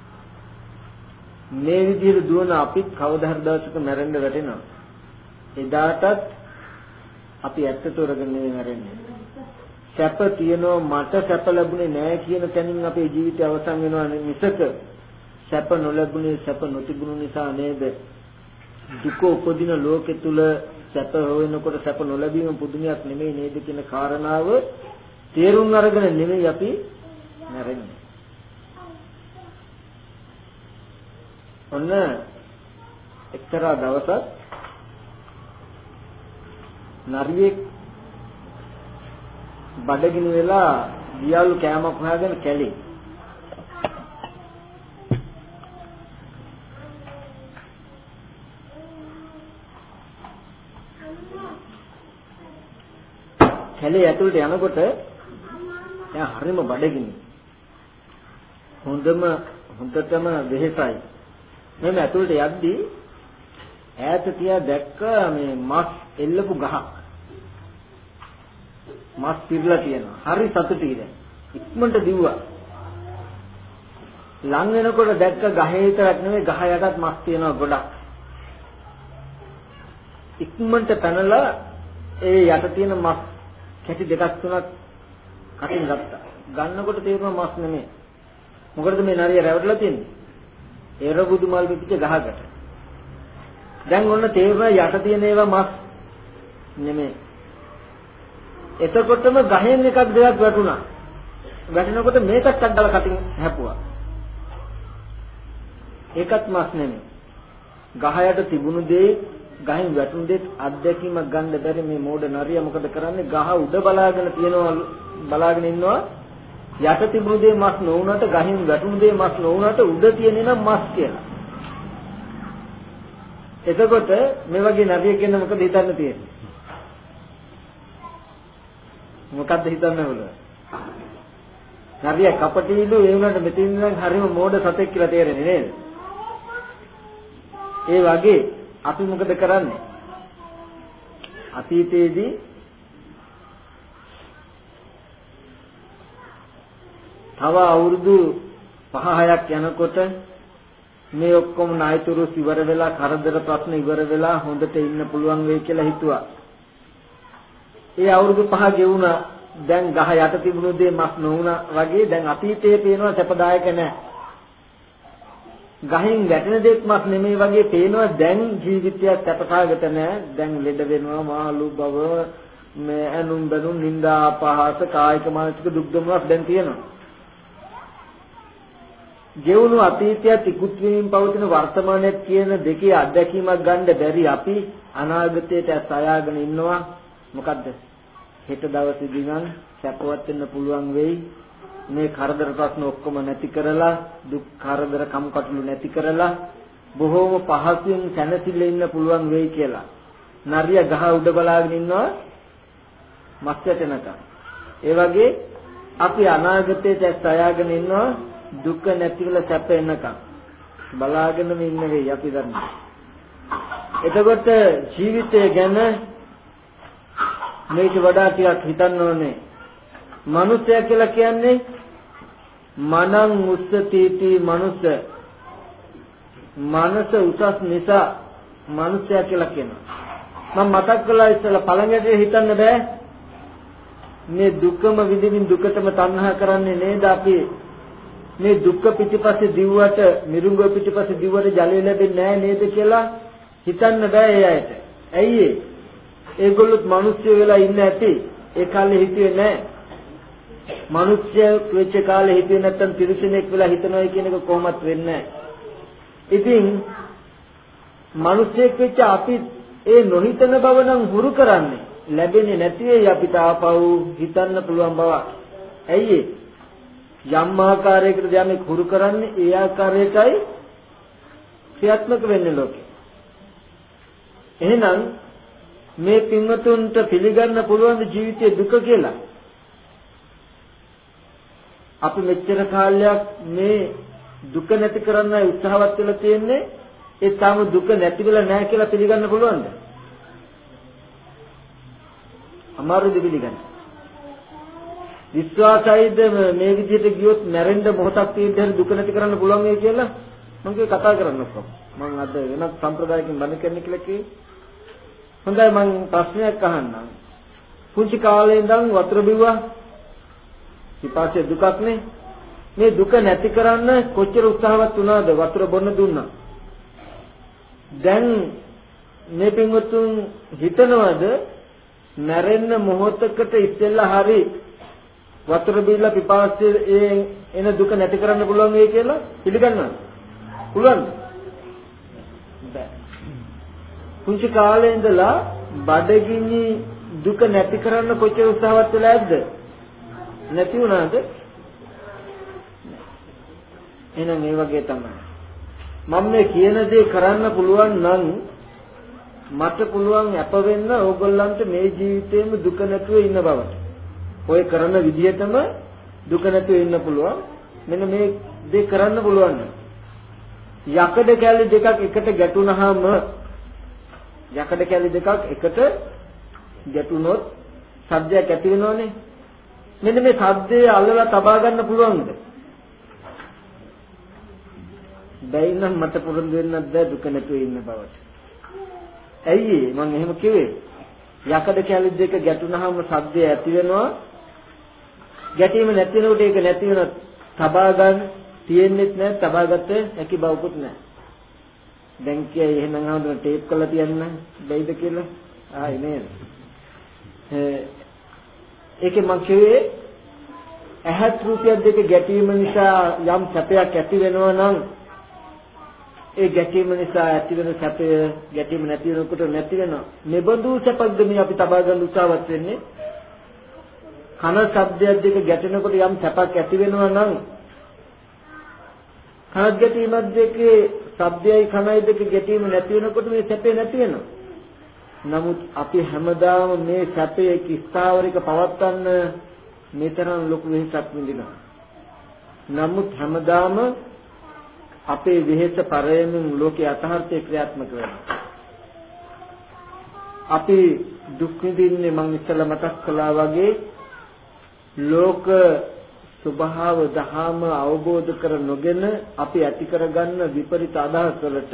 මේ විදිහට දුවන අපි කවදා හරි දවසක මැරෙන්න වැටෙනවා. එදාටත් අපි ඇත්ත තෝරගෙන නෙවෙයි මැරෙන්නේ. සැප තියෙනවා මට සැප ලැබුණේ නැහැ කියන තැනින් අපේ ජීවිතය අවසන් වෙනවා මිසක සැප නොලැබුණේ සැප නොතිබුණු නිසා නේද? දුක උපදින ලෝකෙ තුල සැප හොයනකොට සැප නොලැබීම පුදුමයක් නෙමෙයි නේද කියන කාරණාව තේරුම් අරගෙන නෙමෙයි අපි මැරෙන්නේ. ඔන්න එක්තරා දවසක් නරියෙක් බඩගිනි වෙලා ගියාලු කෑමක් හොයාගෙන කැලේ. කැලේ ඇතුළට යනකොට එයා හරිම බඩගිනි. හොඳම හොඳටම වෙහෙසයි. මෙන්න ඇතුළට යද්දී ඈත තියා දැක්ක මේ මස් එල්ලපු ගහක්. මස් පිරලා තියෙනවා. හරි සතුටුයි දැන්. ඉක්මනට දිව්වා. ලං වෙනකොට දැක්ක ගහේ විතරක් නෙමෙයි ගහ යටත් මස් තියෙනවා ගොඩක්. ඉක්මනට පැනලා ඒ යට තියෙන මස් කැටි දෙකක් තුනක් කටින් ගත්තා. ගන්නකොට තේරුණා මස් නෙමෙයි. මොකටද මේ නරිය රැවටලා තියෙන්නේ? එරබුදු මල් පිටිච්ච ගහකට. දැන් ඔන්න තේරුණා යට තියෙන ඒවා මස් නෙමෙයි. එතකොටම ගහෙන් එකක් දෙකක් වැටුණා. වැටෙනකොට මේකත් අඩලා කටින් හැපුවා. ඒකත් මස් නෙමෙයි. ගහ යට තිබුණු දේ ගහෙන් වැටුණු දේ අත්දැකීමක් ගන්න බැරි මේ මෝඩ නරිය මොකද කරන්නේ? ගහ උඩ බලාගෙන තියනවා බලාගෙන ඉන්නවා. යට තිබුණු දේ මස් නොවුනට ගහෙන් වැටුණු දේ මස් නොවුනට උඩ තියෙන්නේ නම් මස් කියලා. එතකොට මේ වගේ නරිය කියන මොකද හිතන්න තියෙන්නේ? මොකද්ද හිතන්න ඕන? නරිය කපටිලු ඒ වුණාට මෙතන ඉඳන් හරිම මෝඩ සතෙක් කියලා තේරෙන්නේ නේද? ඒ වගේ අපි මොකද කරන්නේ? අතීතයේදී තව අවුරුදු පහ හයක් යනකොට මේ ඔක්කොම ණයතුරු ඉවර වෙලා කරදර ප්‍රශ්න ඉවර වෙලා හොඳට ඉන්න පුළුවන් වෙයි කියලා හිතුවා. ඒ අවුරුදු පහ ගෙවුණා. දැන් ගහ යට තිබුණු දේ මස් නොවුණා වගේ දැන් අතීතයේ පේනවා සැපදායක නැහැ. ගහින් වැටෙන දෙයක් මස් නෙමෙයි වගේ පේනවා දැන් ජීවිතය සැපසහගත නැහැ. දැන් ලෙඩ වෙනවා මාළු බව මේ අනුන් බඳුන් නිന്ദා අපහාස කායික මානසික දුක් දුම්නස් දැන් තියෙනවා. ගෙවුණු අතීතයත් ඉක්ුත් වීම පවතින වර්තමානයේත් කියන දෙකේ අත්දැකීමක් ගන්න බැරි අපි අනාගතයට සායාගෙන ඉන්නවා. මොකද්ද? හෙට දවසේදී නම් සැපවත් වෙන්න පුළුවන් වෙයි. මේ කරදර ප්‍රශ්න ඔක්කොම නැති කරලා දුක් කරදර කම්කටොළු නැති කරලා බොහෝම පහසුවෙන් සැනසෙල්ල ඉන්න පුළුවන් වෙයි කියලා. නරිය ගහ උඩ බලාගෙන ඉන්නවා මස් වැටෙනකම්. ඒ වගේ අපි අනාගතයට සායාගෙන ඉන්නවා දුක නැති වෙලා සැප එනකම්. බලාගෙනම ඉන්න වෙයි අපි දන්නේ. එතකොට ජීවිතය ගැන මේක වඩා ටිකක් හිතන්න ඕනේ. මනුස්සය කියලා කියන්නේ මනං උස්සතිති මනුස්ස. මනස උසස් නිසා මනුස්සය කියලා කියනවා. මම මතක් කළා ඉස්සෙල්ලා පළඟට හිතන්න බෑ. මේ දුකම විඳින්න දුකටම තණ්හා කරන්නේ නේද අපි? මේ දුක්ඛ පිටිපස්සේ දිව්වට මිරිඟුව පිටිපස්සේ දිව්වට ජලය ලැබෙන්නේ නැහැ නේද කියලා හිතන්න බෑ ඒ අයට. ඇයි ඒ? ඒගොල්ලොත් මිනිස්සු වෙලා ඉන්න ඇති. ඒ කාලේ හිතුවේ නැහැ. මිනිස්සු වෙච්ච කාලේ හිතුවේ නැත්තම් තිරිසනෙක් වෙලා හිතනවා කියන එක කොහොමත් වෙන්නේ නැහැ. ඉතින් මිනිස්සෙක් වෙච්ච අපි ඒ නොහිතන බව නම් හුරු කරන්නේ. ලැබෙන්නේ නැති වෙයි අපිට ආපහු හිතන්න පුළුවන් බව. ඇයි ඒ? යම් ආකාරයකට යමෙක් හුරු කරන්නේ ඒ ආකාරයටයි ක්‍රියාත්මක වෙන්නේ ලෝකේ. එහෙනම් මේ පින්වතුන්ට පිළිගන්න පුළුවන් ජීවිතයේ දුක කියලා. අපි මෙච්චර කාලයක් මේ දුක නැති කරන්න උත්සාහවත් වෙලා තියෙන්නේ ඒ තාම දුක නැති වෙලා නැහැ කියලා පිළිගන්න පුළුවන්ද? අමාරුද පිළිගන්න? විශ්වාසයිද මේ විදිහට ගියොත් මැරෙන්න මොහොතක් තියෙද්දී දුක නැති කරන්න පුළුවන් වෙයි කියලා මම කිය කතා කරන්න ඔක්කොම. මම අද වෙනත් සම්ප්‍රදායකින් බඳ කරන්න කියලා කිව්වේ. හොඳයි මම ප්‍රශ්නයක් අහන්නම්. පුංචි කාලේ ඉඳන් වතුර බිව්වා. ඊපස්සේ දුකක් නේ. මේ දුක නැති කරන්න කොච්චර උත්සාහවත් වුණාද වතුර බොන්න දුන්නා. දැන් මේ පින්වතුන් හිතනවද මැරෙන්න මොහොතකට ඉස්සෙල්ලා හරි වතුර බීලා පිපාසයේ ඒ එන දුක නැති කරන්න පුළුවන් වෙයි කියලා පිළිගන්නවද? පුළුවන්ද? බෑ. පුංචි කාලේ ඉඳලා බඩගිනි දුක නැති කරන්න කොච්චර උත්සාහවත් වෙලා ඇද්ද? නැති වුණාද? එහෙනම් මේ වගේ තමයි. මම මේ කියන දේ කරන්න පුළුවන් නම් මට පුළුවන් අප වෙන්න ඕගොල්ලන්ට මේ ජීවිතේම දුක නැතුව ඉන්න බවට. ඔය කරන විදිහටම දුක නැතුව ඉන්න පුළුවන්. මෙන්න මේ දේ කරන්න පුළුවන්. යකඩ කැලි දෙකක් එකට ගැටුණාම යකඩ කැලි දෙකක් එකට ගැටුනොත් ශබ්දයක් ඇති වෙනවනේ. මෙන්න මේ ශබ්දය අල්ලලා තබා ගන්න පුළුවන්ද? බැයි නම් මට පුරුදු වෙන්නත් බෑ දුක නැතුව ඉන්න බවට. ඇයි මම එහෙම කිව්වේ? යකඩ කැලි දෙක ගැටුනහම ශබ්දය ඇති වෙනවා. ගැටීම නැති වෙනකොට ඒක නැති වෙන තබා ගන්න තියෙන්නේත් නැහැ, තබා ගත්ත හැකි බවකුත් නැහැ. දැන් කියයි එහෙනම් ආවද ටේප් කරලා තියන්න බැයිද කියලා? ආයි නේද? ඒකේ මම කිව්වේ ඇහත් රූපය දෙක ගැටීම නිසා යම් සැපයක් ඇති වෙනවා නම් ඒ ගැටීම නිසා ඇති වෙන සැපය ගැටීම නැති වෙනකොට නැති වෙනවා. මෙබඳු සැපක්ද මේ අපි තබා ගන්න උත්සාහවත් වෙන්නේ? කන ශබ්දයක් දෙක ගැටෙනකොට යම් සැපක් ඇති වෙනවා නම් කනත් ගැටීමත් දෙකේ ශබ්දයයි කනයි දෙක ගැටීම නැති වෙනකොට මේ සැපේ නැති වෙනවා. නමුත් අපි හැමදාම මේ සැපේ කිස්තාවරික පවත්වන්න මෙතරම් ලොකු වෙහසක් විඳිනවා. නමුත් හැමදාම අපේ වෙහෙස පරයමින් ලෝකේ අතහර්ථයේ ක්‍රියාත්මක වෙනවා. අපි දුක් විඳින්නේ මම ඉස්සෙල්ලා මතක් කළා වගේ ලෝක ස්වභාව දහම අවබෝධ කර නොගෙන අපි ඇති කරගන්න විපරිත අදහස් වලට.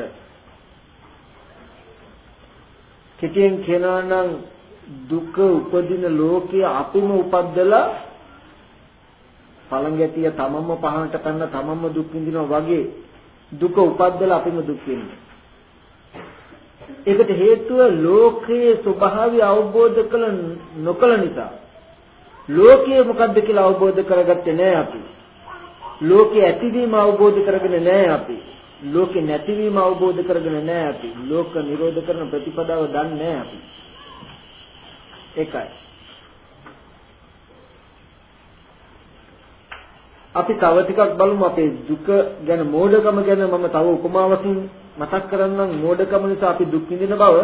කෙටියෙන් කියනවා නම් දුක උපදින ලෝකයේ අපිම උපද්දලා පළඟැටිය තමන්ම පහනට පැන්න තමන්ම දුක් විඳිනවා වගේ දුක උපද්දලා අපිම දුක් විඳිනවා. ඒකට හේතුව ලෝකයේ ස්වභාවය අවබෝධ කළ නොකළ නිසා. ලෝකය මොකද්ද කියලා අවබෝධ කරගත්තේ නැහැ අපි. ලෝකයේ ඇතිවීම අවබෝධ කරගෙන නැහැ අපි. ලෝකේ නැතිවීම අවබෝධ කරගෙන නැහැ අපි. ලෝක නිරෝධ කරන ප්‍රතිපදාව දන්නේ නැහැ අපි. ඒකයි. අපි තව ටිකක් බලමු අපේ දුක ගැන මෝඩකම ගැන මම තව උපමාවකින් මතක් කරන්නම්. මෝඩකම නිසා අපි දුක් විඳින බව.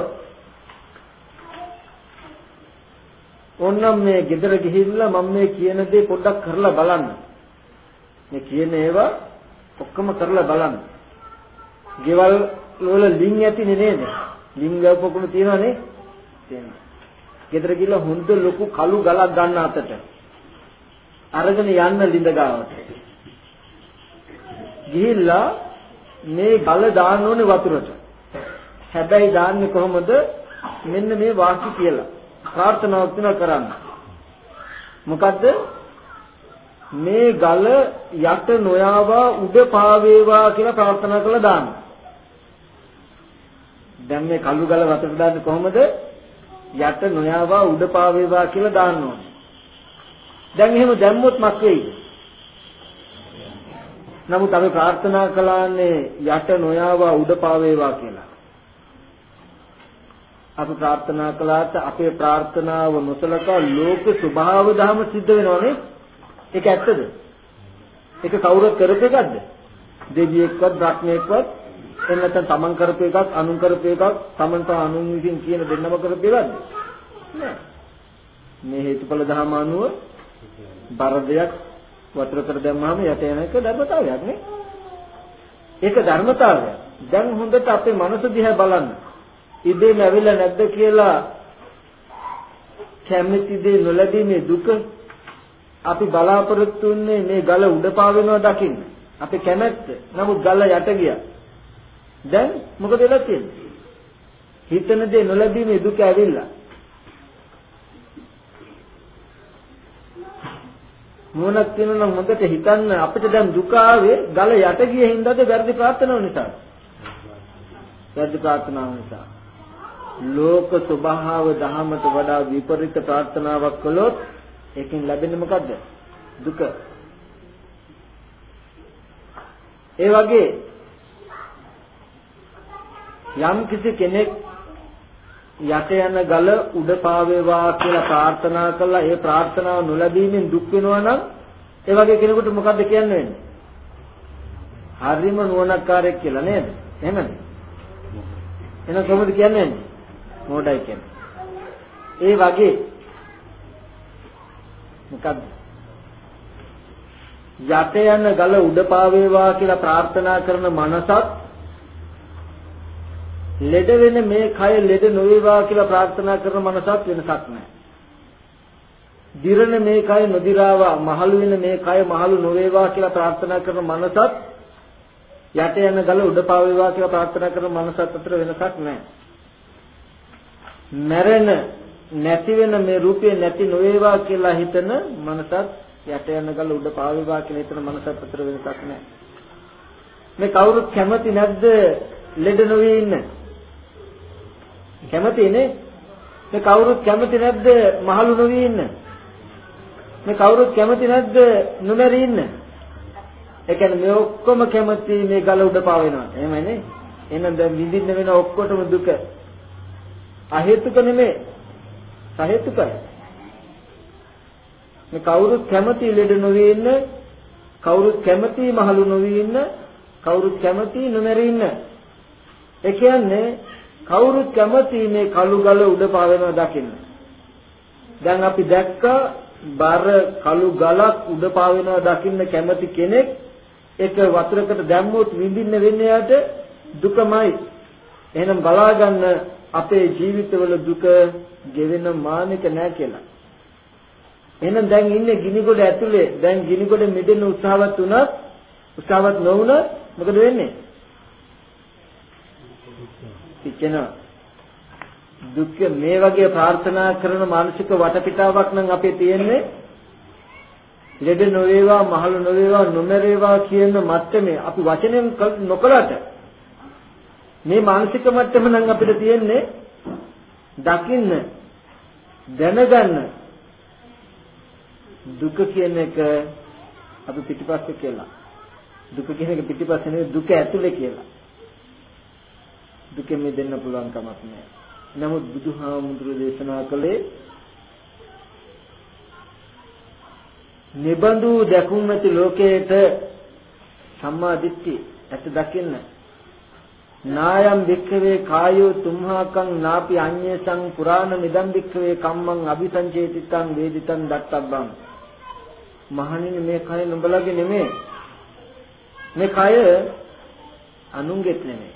ඕන්නම් මේ ගෙදර ගිහිල්ලා මම මේ කියන දේ පොඩ්ඩක් කරලා බලන්න. මේ කියන ඒවා ඔක්කොම කරලා බලන්න. ගෙවල් වල ලිං ඇතිනේ නේද? ලිං ගල්පොකුණු තියෙනවනේ. තියෙනවා. ගෙදර ගිහිල්ලා හොඳ ලොකු කළු ගලක් ගන්න අතට. අරගෙන යන්න ලිඳ ගාවට. ගිහිල්ලා මේ ගල දාන්න ඕනේ වතුරට. හැබැයි දාන්නේ කොහොමද? මෙන්න මේ වාක්‍ය කියලා. ප්‍රාර්ථනාවක් තුන කරන්න. මොකද්ද? මේ ගල යට නොයාවා උඩ පාවේවා කියලා ප්‍රාර්ථනා කරලා දාන්න. දැන් මේ කළු ගල වතුරට දාන්නේ කොහොමද? යට නොයාවා උඩ පාවේවා කියලා දාන්න ඕනේ. දැන් එහෙම දැම්මොත් මක් වෙයිද? නමුත් අපි ප්‍රාර්ථනා කළානේ යට නොයාවා උඩ පාවේවා කියලා. අපි ප්‍රාර්ථනා කළාට අපේ ප්‍රාර්ථනාව නොසලකා ලෝක ස්වභාව ධර්ම සිද්ධ වෙනවනේ. ඒක ඇත්තද? ඒක කවුරුත් කරපු එකක්ද? දෙවියෙක්වත් බ්‍රහ්මයෙක්වත් එන්නතන් තමන් කරපු එකක්, අනුන් කරපු එකක්, තමන්ට අනුන් විසින් කියන දෙන්නම කරපු එකක්ද? නෑ. මේ හේතුඵල ධර්ම අනුව බර දෙයක් වතුරකට දැම්මම යට යන එක ධර්මතාවයක් නේ. ඒක ධර්මතාවයක්. දැන් හොඳට අපේ මනස දිහා බලන්න. ඉබේම ඇවිල්ලා නැද්ද කියලා කැමැති දේ නොලැබීමේ දුක අපි බලාපොරොත්තු වෙන්නේ මේ ගල උඩ පාවෙනවා දකින්න. අපි කැමැත්ත. නමුත් ගල යට ගියා. දැන් මොකද වෙලා තියෙන්නේ? හිතන දේ නොලැබීමේ දුක ඇවිල්ලා. මොනක් කියනවා නම් හොඳට හිතන්න අපිට දැන් දුක ආවේ ගල යට ගිය හින්දාද වැරදි ප්‍රාර්ථනාව නිසා. වැරදි ප්‍රාර්ථනාව නිසා. ලෝක ස්වභාව දහමට වඩා විපරීත ප්‍රාර්ථනාවක් කළොත් ඒකෙන් ලැබෙන්නේ මොකද්ද? දුක. ඒ වගේ යම් කිසි කෙනෙක් යට යන ගල උඩ පාවේවා කියලා ප්‍රාර්ථනා කළා ඒ ප්‍රාර්ථනාව නොලැබීමෙන් දුක් වෙනවා නම් ඒ වගේ කෙනෙකුට මොකද්ද කියන්න වෙන්නේ? හරිම නුවණක්කාරයෙක් කියලා නේද? එහෙමද? එහෙනම් කොහොමද කියන්නේ? මොඩයි කියන්නේ. ඒ වගේ මොකද්ද? යට යන ගල උඩ පාවේවා කියලා ප්‍රාර්ථනා කරන මනසත් ලෙඩ වෙන මේ කය ලෙඩ නොවේවා කියලා ප්‍රාර්ථනා කරන මනසත් වෙනසක් නැහැ. දිරණ මේ කය නොදිරාවා මහලු වෙන මේ කය මහලු නොවේවා කියලා ප්‍රාර්ථනා කරන මනසත් යට යන ගල උඩ පාවේවා කියලා ප්‍රාර්ථනා කරන මනසත් අතර වෙනසක් නැහැ. මැරෙන නැති වෙන මේ රූපේ නැති නොවේවා කියලා හිතන මනසත් යට යන ගල උඩ පාවේවා කියලා හිතන මනසත් අතර වෙනසක් නැහැ. මේ කවුරුත් කැමති නැද්ද ලෙඩ නොවේ ඉන්න? කැමතිනේ. මේ කවුරුත් කැමති නැද්ද මහලු නොවී ඉන්න? මේ කවුරුත් කැමති නැද්ද නොමැරී ඉන්න? ඒ කියන්නේ මේ ඔක්කොම කැමති මේ ගල උඩ පාවෙනවා. එහෙමනේ. එහෙනම් දැන් විඳින්න වෙන ඔක්කොටම දුක. අහේතුක නෙමෙයි. සහේතුකයි. මේ කවුරුත් කැමති ලෙඩ නොවී ඉන්න, කවුරුත් කැමති මහලු නොවී ඉන්න, කවුරුත් කැමති නොමැරී ඉන්න. ඒ කියන්නේ කවුරුත් කැමති මේ කළු ගල උඩ පාවෙනවා දකින්න. දැන් අපි දැක්කා බර කළු ගලක් උඩ පාවෙනවා දකින්න කැමති කෙනෙක් ඒක වතුරකට දැම්මොත් විඳින්න වෙන්නේ යට දුකමයි. එහෙනම් බලා ගන්න අපේ ජීවිතවල දුක ගෙවෙන මානෙක නෑ කියලා. එහෙනම් දැන් ඉන්නේ ගිනිගොඩ ඇතුලේ. දැන් ගිනිගොඩ මිදෙන්න උත්සාහවත් වුණත් උත්සාහවත් නොවුණත් මොකද වෙන්නේ? පිච්චෙනවා. දුක් මේ වගේ ප්‍රාර්ථනා කරන මානසික වටපිටාවක් නම් අපේ තියෙන්නේ ලෙඩ නොවේවා මහලු නොවේවා නොමරේවා කියන මට්ටමේ අපි වචනෙන් නොකලට මේ මානසික මට්ටම නම් අපිට තියෙන්නේ දකින්න දැනගන්න දුක කියන එක අපි පිටිපස්සේ කියලා දුක කියන එක පිටිපස්සේ නෙවෙයි දුක ඇතුලේ කියලා දුකෙන් මිදෙන්න පුළුවන් කමක් නැහැ. නමුත් බුදුහාමුදුරුවෝ දේශනා කළේ නිබඳු දැකුම් ඇති ලෝකයට සම්මා දිට්ඨි ඇත දකින්න. නායම් වික්ඛවේ කායෝ තුම්හාකං නාපි අඤ්ඤේසං පුරාණ නිදම් වික්ඛවේ කම්මං අபிසංචේතිතං වේදිතං දත්තබ්බං. මහණෙනි මේ කය නුඹලගේ නෙමෙයි. මේ කය අනුන්ගෙත් නෙමෙයි.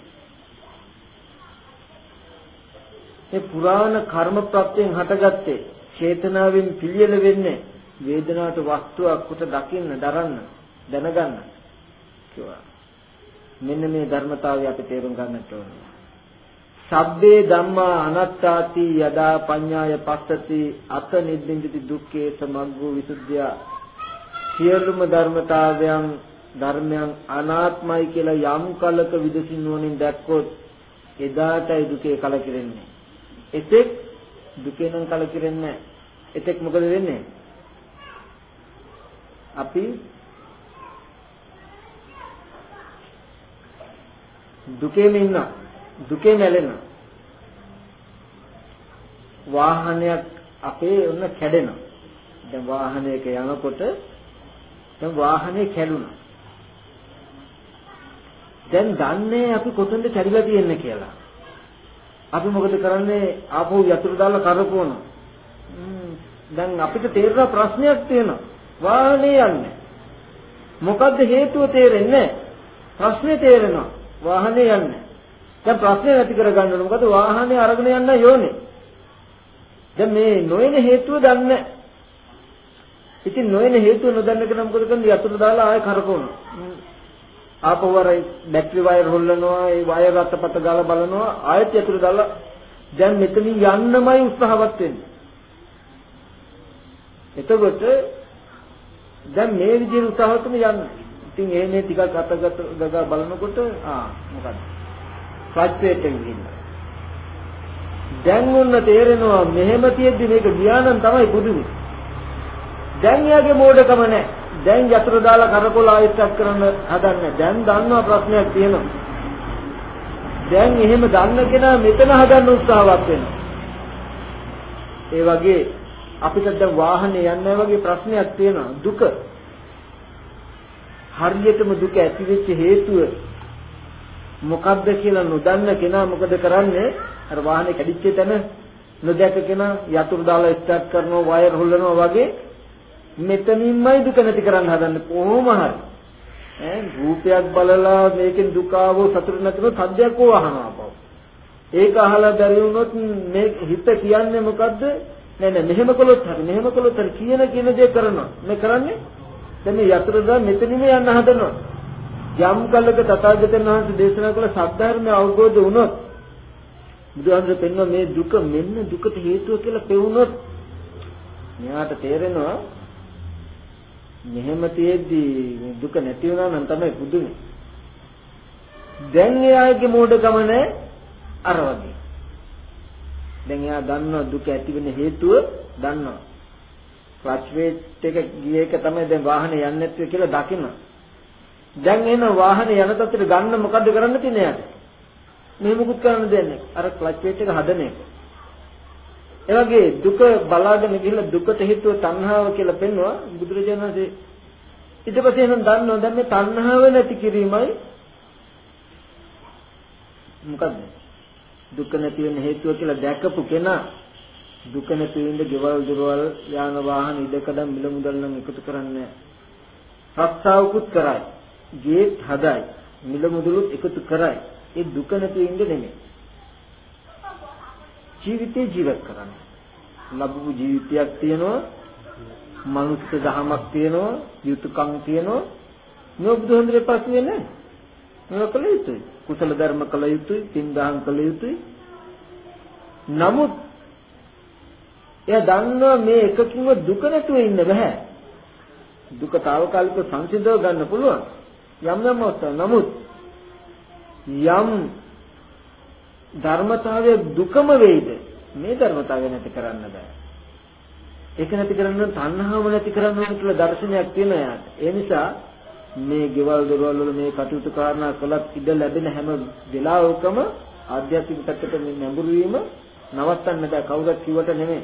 මේ පුරාණ කර්ම ප්‍රත්‍යයෙන් හටගත්තේ චේතනාවෙන් පිළියෙල වෙන්නේ වේදනාවට වස්තුවක් කොට දකින්න දරන්න දැනගන්න කියවා. මෙන්න මේ ධර්මතාවය අපි තේරුම් ගන්නට ඕනේ. සබ්බේ ධම්මා අනාත්තාති යදා පඤ්ඤාය පස්සති අත නිබ්බින්දති දුක්ඛේ සමග්ගෝ විසුද්ධිය. සියලුම ධර්මතාවයන් ධර්මයන් අනාත්මයි කියලා යම් කලක විදසින් නුවණින් දැක්කොත් එදාටයි දුකේ කලකිරෙන්නේ. එතෙක් දුකේ නම් කලකිරෙන්නේ නැහැ. එතෙක් මොකද වෙන්නේ? අපි දුකේම ඉන්න දුකේ නැලෙන වාහනයක් අපේ ඔන්න කැඩෙනවා. දැන් වාහනයක යනකොට දැන් වාහනේ කැඩුනා. දැන් දන්නේ අපි කොතනද කැඩිලා තියෙන්නේ කියලා. අපි මොකද කරන්නේ? ආපහු යතුරු දාලා කරපුවනවා. දැන් අපිට තේරෙන ප්‍රශ්නයක් තියෙනවා. වාහනේ යන්නේ. මොකද්ද හේතුව තේරෙන්නේ? ප්‍රශ්නේ තේරෙනවා. වාහනේ යන්නේ. දැන් ප්‍රශ්නේ නැති කරගන්න ඕන. මොකද වාහනේ අරගෙන යන්න යෝනේ. දැන් මේ නොයන හේතුව දන්නේ. ඉතින් නොයන හේතුව නොදන්න කෙනා මොකද කරන්නේ? යතුරු දාලා ආයෙ කරකවනවා. ආපහු අර බැටරි වයර් හොල්ලනවා, ඒ වයර් අතපත ගාලා බලනවා, ආයෙත් යතුරු දාලා දැන් මෙතනින් යන්නමයි උත්සාහවත් වෙන්නේ. එතකොට දැන් මේ විදිහට උත්සාහවත් වෙන යන්න. ඉතින් ඒ මේ ටිකක් අතගත ගගා බලනකොට ආ මොකද? ක්ලච් ප්ලේට් එක ගිහින්. දැන් ඔන්න තේරෙනවා මෙහෙම තියෙද්දි මේක ගියා නම් තමයි පුදුමයි. දැන් යාගේ මෝඩකම නැහැ. දැන් යතුරු දාලා කරකොල ආයෙත් කරන්න හදන්නේ. දැන් දන්නවා ප්‍රශ්නයක් තියෙනවා. දැන් එහෙම දන්න කෙනා මෙතන හදන්න උත්සාහවත් වෙනවා. ඒ වගේ අපිට දැන් වාහනේ යන්නේ වගේ ප්‍රශ්නයක් තියෙනවා. දුක. හරියටම දුක ඇති වෙච්ච හේතුව මොකක්ද කියලා නොදන්න කෙනා මොකද කරන්නේ? අර වාහනේ කැඩිච්ච තැන නොදැක කෙනා යතුරු දාලා ස්ටාර්ට් කරනවා, වයර් හොල්ලනවා වගේ මෙතනින්මයි දුක නැති කරන්න හදන්නේ කොහොම හරි. ඈ රූපයක් බලලා මේකෙන් දුක ආවෝ සතුට නැතිව සද්දයක් වහනවා බව. ඒක අහලා බැරි වුණොත් මේ හිත කියන්නේ මොකද්ද? නෑ නෑ මෙහෙම කළොත් හරි මෙහෙම කළොත් හරි කියන කියන දේ කරනවා. මේ කරන්නේ දැන් මේ යතුරු දා මෙතනින්ම යන්න හදනවා. යම් කලක තථාගතයන් වහන්සේ දේශනා කළ සත්‍යධර්මය අවබෝධ වුණොත් බුදුහාමුදුරුවෝ පෙන්වන මේ දුක මෙන්න දුකට හේතුව කියලා පෙවුනොත් මෙයාට තේරෙනවා මෙහෙම තියෙද්දි දුක නැති වුණා නම් තමයි පුදුමයි. දැන් එයාගේ මෝඩකම නැහැ අර වගේ. දැන් එයා දන්නවා දුක ඇති වෙන හේතුව දන්නවා. ක්ලච් ප්ලේට් එක ගිය එක තමයි දැන් වාහනේ යන්නේ නැත්තේ කියලා දකිනවා. දැන් එන වාහනේ යන තත්ත්වෙට ගන්න මොකද්ද කරන්න තියෙන්නේ යාට? මේ මොකුත් කරන්න දෙන්නේ. අර ක්ලච් ප්ලේට් එක හදන එක. ඒ වගේ දුක බලාගෙන ගිහිල්ලා දුකට හේතුව තණ්හාව කියලා පෙන්වුවා බුදුරජාණන් වහන්සේ. ඊට පස්සේ එනම් දන්නවා දැන් මේ තණ්හාව නැති කිරීමයි මොකද්ද? දුක නැති වෙන හේතුව කියලා දැකපු කෙනා දුක නැති වෙන්න ගෙවල් දොරවල් යාන වාහන ඉඩකඩම් මිල මුදල් නම් එකතු කරන්නේ නැහැ. රස්සාවකුත් කරයි. ගේට් හදයි. මිල මුදලුත් එකතු කරයි. ඒ දුක නැති වෙන්න නෙමෙයි. ජීවිතේ ජීවත් කරන්න. ලැබුණු ජීවිතයක් තියෙනවා, මනුෂ්‍ය දහමක් තියෙනවා, යුතුයකම් තියෙනවා. මේ බුදුහන්සේ පස්සේ නෑ. මේක කළ යුතුයි. කුසල ධර්ම කළ යුතුයි, පින් දහම් කළ යුතුයි. නමුත් එයා දන්නවා මේ එකකින්ව දුක නැතුව ඉන්න බෑ. දුක తాවකාලිකව සංසිඳව ගන්න පුළුවන්. යම් යම් අවස්ථා. නමුත් යම් ධර්මතාවයේ දුකම වෙයිද මේ ධර්මතාවය නැති කරන්න බෑ. ඒක නැති කරන්න තණ්හාව නැති කරන්න ඕන කියලා දර්ශනයක් තියෙනවා යාට. ඒ නිසා මේ ගෙවල් දොරවල් වල මේ කටයුතු කරනා කළත් ඉඩ ලැබෙන හැම වෙලාවකම ආධ්‍යාත්මික පැත්තට මේ නැඹුරු වීම නවත්තන්න බෑ. කවුරුත් කිව්වට නෙමෙයි.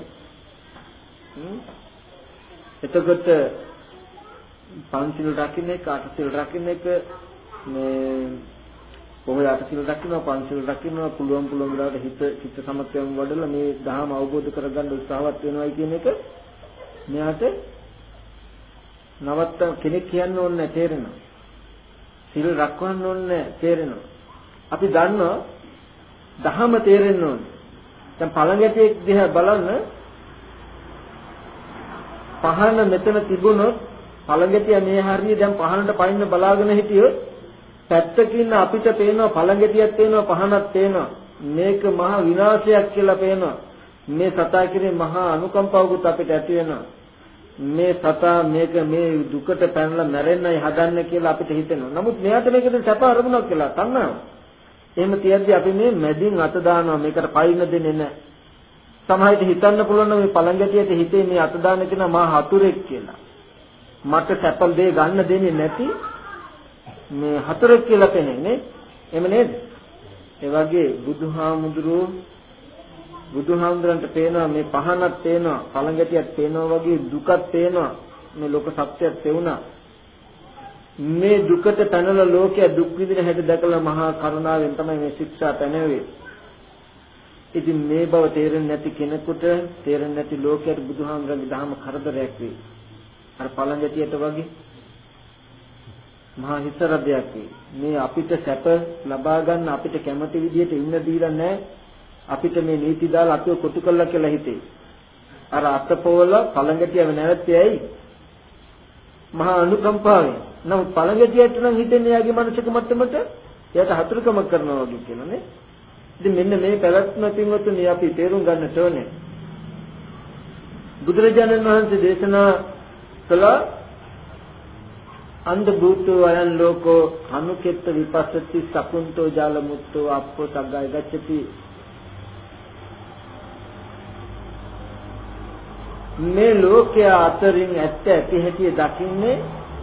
එතකොට පංචිල් රකින්න එක, අටසිල් රකින්න එක මේ කොහොමද අටසිල් රකින්න, පංචිල් රකින්න පුළුවන් පුළුවන් වෙලාවට හිත චිත්ත සමත්වයෙන් වඩලා මේ ධර්ම අවබෝධ කරගන්න උත්සාහවත් වෙනවයි කියන එක මෙයාට නවත්ත කෙනෙක් කියන්න ඕනේ නැහැ තේරෙනවා. සිල් රැකවන්න ඕනේ නැහැ තේරෙනවා. අපි දන්නවා ධහම තේරෙන්න ඕනේ. දැන් පළඟැටියෙක් දිහා බලන්න පහන මෙතන තිබුණොත් පළඟැටිය මේ හරිය දැන් පහනට පයින්න බලාගෙන හිටියොත් පැත්තකින් අපිට පේනවා පළඟැටියක් පේනවා පහනක් පේනවා. මේක මහා විනාශයක් කියලා පේනවා. මේ සතා කෙරේ මහා අනුකම්පාවකුත් අපිට ඇති වෙනවා. මේ සතා මේක මේ දුකට පැනලා මැරෙන්නයි හදන්නේ කියලා අපිට හිතෙනවා. නමුත් මෙයාට මේකද සැප අරමුණක් කියලා තණ්හාව. එහෙම තියද්දි අපි මේ මැදින් අත දානවා මේකට පයින්න දෙන්නේ නැහැ. සමහරවිට හිතන්න පුළුවන් මේ පළඟැටියට හිතේ මේ අත දාන කෙනා මහා හතුරෙක් කියලා. මට සැප දෙය ගන්න දෙන්නේ නැති මේ හතුරෙක් කියලා පෙනෙන්නේ. එහෙම නේද? ඒ වගේ බුදුහාමුදුරුවෝ බුදුහාමුදුරන්ට පේනවා මේ පහනක් පේනවා පළඟැටියක් පේනවා වගේ දුකක් පේනවා මේ ලෝක සත්‍යයක් පෙවුනා. මේ දුකට පැනලා ලෝකයේ දුක් විඳින හැටි දැකලා මහා කරුණාවෙන් තමයි මේ ශික්ෂා පැනෙන්නේ. ඉතින් මේ බව තේරෙන්නේ නැති කෙනෙකුට තේරෙන්නේ නැති ලෝකයට බුදුහාමරගේ දහම කරදරයක් වෙයි. අර පළඟැටියට වගේ මහා හිතරදයක් වෙයි. මේ අපිට සැප ලබා ගන්න අපිට කැමති විදිහට ඉන්න දීලා නැහැ. අපිට මේ නීති දාලා අපිව කොටු කළා කියලා හිතේ. අර අතපොවල පළඟැටියව නැවැත්තේ ඇයි? මහා අනුකම්පාවෙන්. නමුත් පළඟැටියට නම් හිතෙන්නේ යාගේ මනසක මට්ටමට එයාට හතුරුකමක් කරනවා වගේ කියලා නේ. ඉතින් මෙන්න මේ පැවැත්ම පින්වතුනි අපි තේරුම් ගන්නට ඕනේ. බුදුරජාණන් වහන්සේ දේශනා කළ අන්ධ භූතෝ අයන් ලෝකෝ අනුකෙත්ත විපස්සති සකුන්තෝ ජාලමුත්තෝ අප්පෝ සග්ගය ගච්ඡති. මේ ලෝකයේ අතරින් ඇත්ත ඇති හැටි දකින්නේ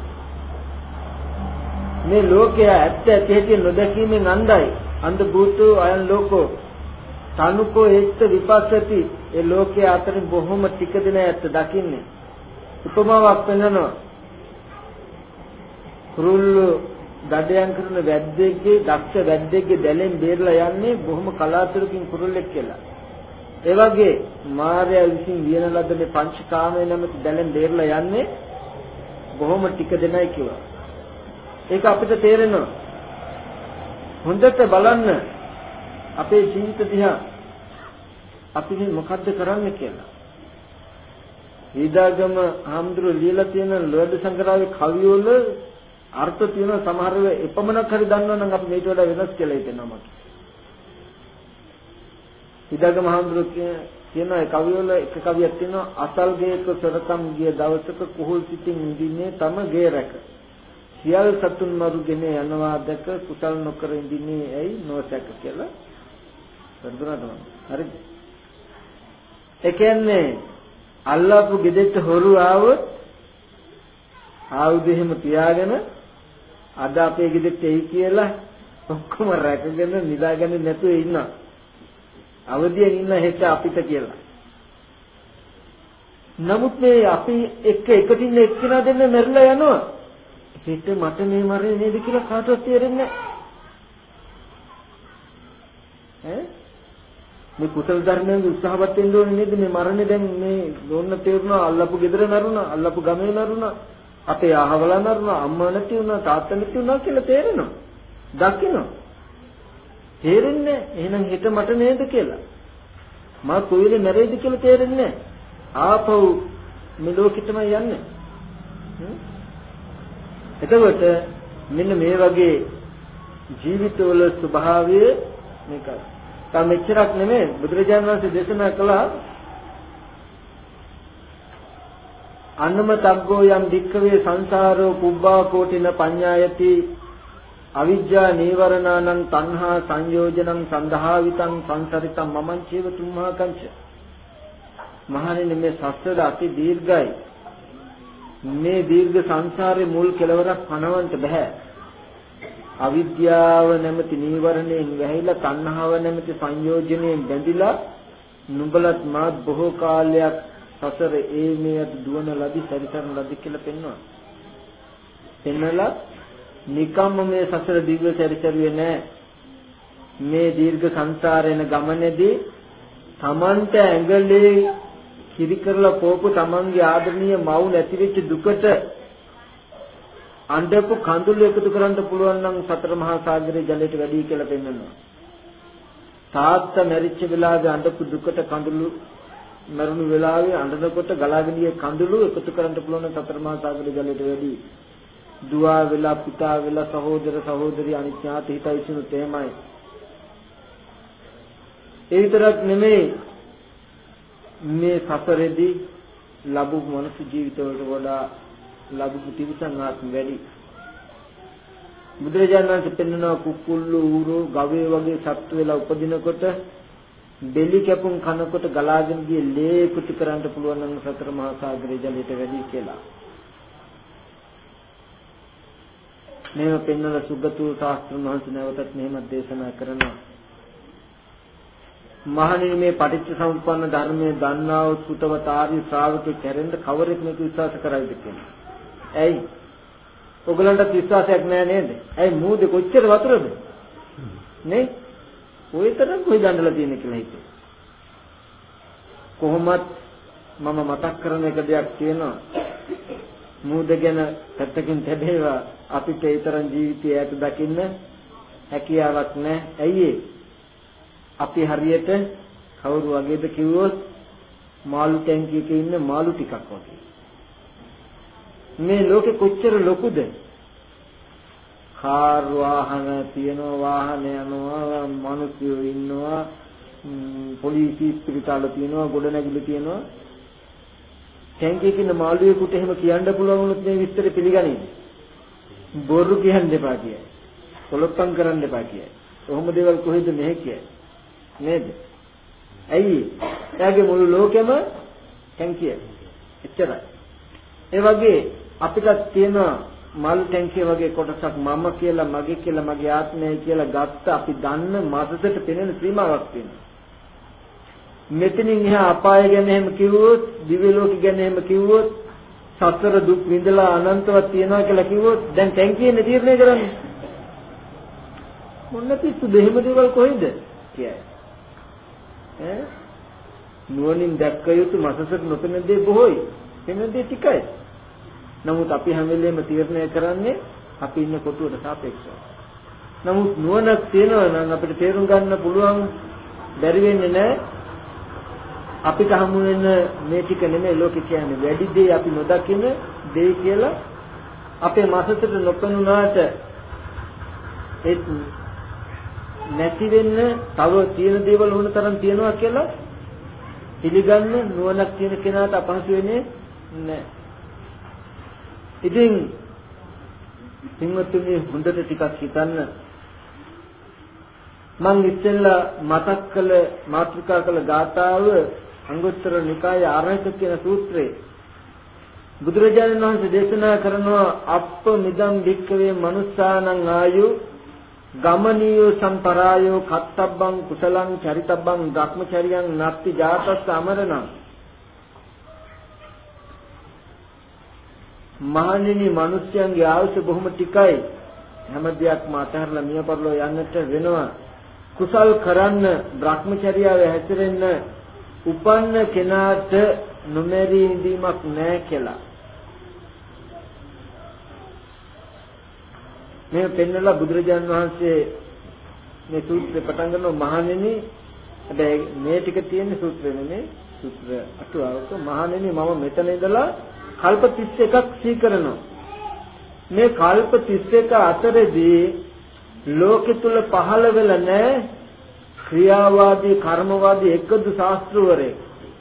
මේ ලෝකයේ ඇත්ත ඇති හැටි නොදැකීමෙන් අන්ධයි. අන්ධ භූතෝ අයන් ලෝකෝ තනුකෝ එත්ත විපස්සති. ඒ ලෝකයේ අතරින් බොහොම ටික දින ඇත්ත දකින්නේ. උපමාවක් පෙන්නනවා. කුරුල්ල දඩයන් කරන වැද්දෙක්ගේ දක්ෂ වැද්දෙක්ගේ දැලෙන් බේරලා යන්නේ බොහොම කලාතුරකින් කුරුල්ලෙක් කියලා. ඒ වගේ මාර්යා විසින් වියන ලද මේ පංචකාමයේ නැමැති දැලෙන් බේරලා යන්නේ බොහොම ටික දෙනයි කිව්වා. ඒක අපිට තේරෙනවා. හොඳට බලන්න අපේ ජීවිත දිහා අපි මේ මොකද්ද කරන්නේ කියලා. ඊදාගම හාමුදුරුවෝ ලියලා තියෙන ලෝධ සංග්‍රහයේ කවිවල අර්ථ තියෙන සමහර වෙලාව එපමණක් හරි දන්නවා නම් අපි මේට වඩා වෙනස් කියලා හිතෙනවා මට. ඊදාගම හාමුදුරුවෝ කියන ඒ කවිවල එක කවියක් තියෙනවා අසල් ගේක සොරකම් ගිය දවසක කුහුල් සිටින් ඉඳින්නේ තම ගේ රැක. සියල් සතුන් මරුගෙන යනවා දැක කුසල් නොකර ඉඳින්නේ ඇයි නොසැක කියලා. වර්ධනද හරිද? ඒ කියන්නේ අල්ලාපු ගෙදෙට්ට හොරු ආවොත් ආයුධ එහෙම තියාගෙන අද අපේ ගෙදෙට්ට එයි කියලා ඔක්කොම රැකගෙන නිදාගෙන නැතුව ඉන්නවා. අවදියෙන් ඉන්න හෙට අපිට කියලා. නමුත් මේ අපි එක එකින් එක්කෙනා දෙන්න මැරිලා යනවා. හිත මට මේ මරේ නේද කියලා කාටවත් තේරෙන්නේ නැහැ. ඈ මේ කුසල ධර්මයෙන් උත්සාහවත් වෙන්න ඕනේ නේද මේ මරණය දැන් මේ ඕන්න තේරුණා අල්ලපු ගෙදර නරුණා අල්ලපු ගමේ නරුණා අපේ අහවල නරුණා අම්මා නැති වුණා තාත්තා නැති වුණා කියලා තේරෙනවා. දකින්න. තේරෙන්නේ එහෙනම් හිත මට නේද කියලා. මා කොයිලේ මැරෙයිද කියලා තේරෙන්නේ ආපහු මේ ලෝකෙටම යන්නේ. එතකොට මෙන්න මේ වගේ ජීවිතවල ස්වභාවය මේකයි. තා මෙච්චරක් නෙමෙයි බුදුරජාණන් වහන්සේ දේශනා කළා අන්නම තග්ගෝ යම් දික්කවේ සංසාරෝ පුබ්බා කෝටින පඤ්ඤායති අවිජ්ජා නීවරණානං තණ්හා සංයෝජනං සන්දහාවිතං සංසරිතං මමං චේව තුම්මා කංච. මහණෙනි මේ සසර අති දීර්ඝයි. මේ දීර්ඝ සංසාරේ මුල් කෙලවරක් පනවන්න බෑ. අවිද්‍යාව නැමැති නීවරණයෙන් වැහිලා තණ්හාව නැමැති සංයෝජනයෙන් බැඳිලා නුඹලත් මාත් බොහෝ කාලයක් සසර ඒ මේට දුවන ලදි පරිතරන ලදි කියලා පෙන්වනවා. පෙන්නලා නිකම්ම මේ සසර දීර්ඝ පරිතරුවේ නෑ. මේ දීර්ඝ සංසාරේන ගමනේදී තමන්ට ඇඟලේ කිරි කරලා පෝපු තමන්ගේ ආදරණීය මව් නැති වෙච්ච දුකට අඬපු කඳුළු එකතු කරන්න පුළුවන් නම් සතර මහා සාගරයේ ජලයට වැඩි කියලා පෙන්වනවා. තාත්තා මැරිච්ච වෙලාවේ අඬපු දුකට කඳුළු මරුණු වෙලාවේ අඬනකොට ගලාගෙන ගිය කඳුළු එකතු කරන්න පුළුවන් නම් සතර මහා සාගරයේ ජලයට වැඩි. දුවා වෙලා පිතා වෙලා සහෝදර සහෝදරි අනිත් ඥාති හිතයිසුනුත් එහෙමයි. ඒ විතරක් නෙමෙයි මේ සසරේදී ලැබු මනුස්ස ජීවිතවලට වඩා ලැබු තිරිසන් ආත්ම වැඩි. බුදුරජාණන් වහන්සේ පෙන්වනවා කුකුල්ලු ඌරෝ ගවය වගේ සත්තු වෙලා උපදිනකොට බෙලි කැපුම් කනකොට ගලාගෙන ගිය ලේ කුටි කරන්න පුළුවන් නම් සතර මහා සාගරයේ ජලයට වැඩි කියලා. මේව පෙන්වන සුගතෝ ශාස්ත්‍රඥ වහන්සේ නැවතත් මෙහෙම දේශනා කරනවා. මහණෙනි මේ පටිච්චසමුප්පන්න ධර්මයේ දන්නා වූ සුතවතාරි ශ්‍රාවකෙක් කැරෙන්න කවරෙක් මේක විශ්වාස කරයිද කියලා. ඇයි? ඔයගලන්ට විශ්වාසයක් නැහැ නේද? ඇයි මූදේ කොච්චර වතුරද? නේ? ඔය තරම් කොයි දඬලා තියෙන කියලා හිතේ. කොහොමත් මම මතක් කරන එක දෙයක් තියෙනවා. මූද ගැන පැත්තකින් තැබේවා අපිට ඒ තරම් ජීවිතය ඈත දකින්න හැකියාවක් නැහැ. ඇයි අපි හරියට කවුරු වගේද කිව්වොත් මාළු ටැංකියක ඉන්න මාළු ටිකක් වගේ. මේ ලෝකෙ කොච්චර ලොකුද? කාර් වාහන තියෙනවා, වාහන යනවා, මිනිස්සු ඉන්නවා, පොලිසිය ඉස්පිරිතාල තියෙනවා, ගොඩනැගිලි තියෙනවා. ටැංකියක ඉන්න මාළුවෙකුට එහෙම කියන්න පුළුවන් වුණොත් මේ විස්තර පිළිගන්නේ. බොරු කියන්න එපා කියයි. කොලොප්පම් කරන්න එපා කියයි. කොහොම දේවල් කොහෙද මෙහෙ කියයි. නේද? ඇයි? එයාගේ මුළු ලෝකෙම ටැංකිය. එච්චරයි. ඒ වගේ අපිට තියෙන මල් ටැංකිය වගේ කොටසක් මම කියලා, මගේ කියලා, මගේ ආත්මයයි කියලා ගත්ත අපි දන්න මාතෘකට පෙනෙන සීමාවක් තියෙනවා. මෙතනින් එහා අපාය ගැන එහෙම කිව්වොත්, දිව්‍ය ලෝක ගැන එහෙම කිව්වොත්, සතර දුක් විඳලා අනන්තවත් තියනවා කියලා කිව්වොත් දැන් ටැංකියෙන්නේ තීරණය කරන්නේ. මොන පිස්සුද එහෙම දේවල් කොහෙද කියයි. ඈ නුවණින් දැක්ක යුතු මසසට නොපෙනෙන දේ බොහෝයි. පෙනෙන දේ ටිකයි. නමුත් අපි හැම වෙලේම තීරණය කරන්නේ අපි ඉන්න කොටුවට සාපේක්ෂව. නමුත් නුවණක් තියෙනවා නම් අපිට තේරුම් ගන්න පුළුවන් බැරි වෙන්නේ නැහැ. අපිට හමු වෙන මේ ටික නෙමෙයි ලෝකේ කියන්නේ. වැඩි දේ අපි නොදකින දේ කියලා අපේ මසසට නොපෙනුනාට ඒ නැති වෙන්න තව තියෙන දේවල් ඕන තරම් තියෙනවා කියලා පිළිගන්න නුවණක් තියෙන කෙනාට අපහසු වෙන්නේ නැහැ. ඉතින් පින්වත්නි හොඳට ටිකක් හිතන්න මම ඉස්සෙල්ලා මතක් කළ මාතෘකා කළ ගාථාව අංගුත්තර නිකායේ ආරණ්‍යක කියන සූත්‍රයේ බුදුරජාණන් වහන්සේ දේශනා කරනවා අප්ප මිදම් භික්ඛවේ මනුස්සානං ආයු ගමනියෝ සම්පරායෝ කත්තබ්බං කුසලං චරිතබ්බං ධක්මචරියං නත්ති ජාතස්ස අමරණං. මහණෙනි මිනිස්යන්ගේ ආයුෂ බොහොම ටිකයි. හැම දෙයක්ම අතහැරලා මිය පරලෝ යන්නට වෙනවා. කුසල් කරන්න, ධක්මචරියාව හැසිරෙන්න උපන්න කෙනාට නොමැරී ඉඳීමක් නැහැ කියලා. මේ පෙන්නලා බුදුරජාණන් වහන්සේ මේ සූත්‍රය පටන් ගන්නවා මහණෙනි. හැබැයි මේ ටික තියෙන සූත්‍රෙ නෙමෙයි. සූත්‍ර අටුවාවක මහණෙනි මම මෙතන ඉඳලා කල්ප තිස් එකක් සීකරනවා. මේ කල්ප තිස් එක අතරදී ලෝකෙ තුල පහළ වෙලා නැහැ ක්‍රියාවාදී කර්මවාදී එකදු ශාස්ත්‍රවරයෙක්.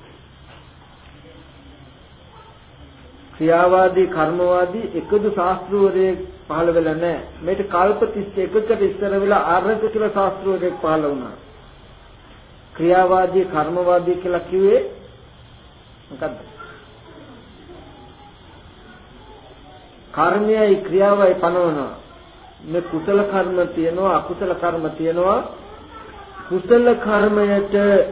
ක්‍රියාවාදී කර්මවාදී එකදු ශාස්ත්‍රවරයෙක් පහළ වෙලා නැහැ. මේක කල්ප තිස් එකකට ඉස්සර වෙලා ආර්යක කියලා ශාස්ත්‍රවරයෙක් පහළ වුණා. ක්‍රියාවාදී කර්මවාදී කියලා කිව්වේ මොකද්ද? කර්මයයි ක්‍රියාවයි පනවනවා. මේ කුසල කර්ම තියෙනවා, අකුසල කර්ම තියෙනවා. කුසල කර්මයට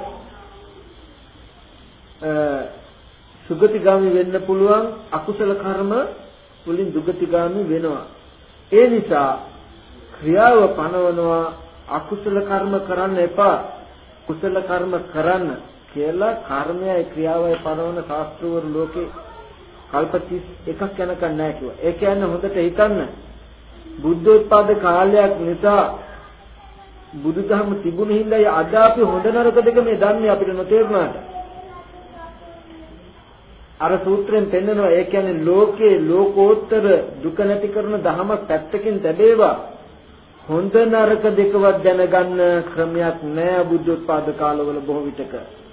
සුගතිගාමි වෙන්න පුළුවන්, අකුසල කර්ම වලින් දුගතිගාමි වෙනවා. ඒ නිසා ක්‍රියාව පනවනවා, අකුසල කර්ම කරන්න එපා, කුසල කර්ම කරන්න කියලා කර්මයයි ක්‍රියාවයි පනවන ශාස්ත්‍රවල ලෝකේ කල්ප තිස් එකක් යනකම් නැහැ කිව්වා. ඒ කියන්නේ හොඳට හිතන්න බුද්ධෝත්පාද කාලයක් නිසා බුදුදහම තිබුණ හින්දායි අද අපි හොඳ නරක දෙක මේ දන්නේ අපිට නොතේරුණාට. අර සූත්‍රයෙන් පෙන්නනවා ඒ කියන්නේ ලෝකේ ලෝකෝත්තර දුක නැති කරන ධහමක් පැත්තකින් තැබේවා. හොඳ නරක දෙකවත් දැනගන්න ක්‍රමයක් නැහැ බුද්ධෝත්පාද කාලවල බොහෝ විටක.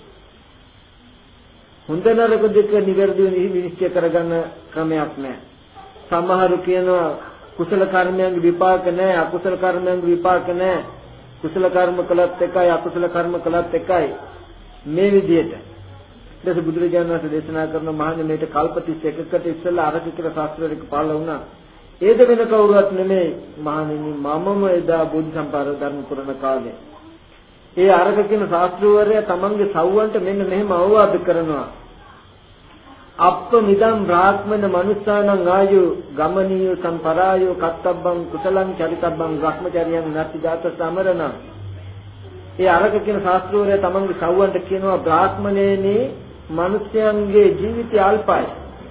හොඳ නරක දෙක නිවැරදිව විනිශ්චය කරගන්න ක්‍රමයක් නැහැ. සමහරු කියනවා කුසල කර්මයන්ගේ විපාක නැහැ, අකුසල කර්මයන්ගේ විපාක නැහැ. කුසල කර්ම කළත් එකයි, අකුසල කර්ම කළත් එකයි. මේ විදිහට. ඊට බුදුරජාණන් වහන්සේ දේශනා කරන මහණෙනි මේක කල්ප තිස් එකකට ඉස්සෙල්ලා අරක කියලා ශාස්ත්‍රවලක පහළ වුණා. ඒද වෙන කවුරුවත් නෙමෙයි මහණෙනි මමම එදා බුද්ධ සම්පාද ධර්ම පුරණ කාලේ. ඒ අරක කියන ශාස්ත්‍රවරයා තමන්ගේ සව්වන්ට මෙන්න මෙහෙම අවවාද කරනවා. අප්ප මිදම් බ්‍රාහ්මන මනුස්සානං ආයු ගමනීය සම්පරායෝ කත්තබ්බං කුසලං චරිතබ්බං භ්‍රමචර්යං නත්ති ජාත සමරණ. ඒ අරක කියන ශාස්ත්‍රෝරය තමන්ගේ සව්වන්ට කියනවා බ්‍රාහ්මණේනි මිනිස්යන්ගේ ජීවිතය අල්පයි.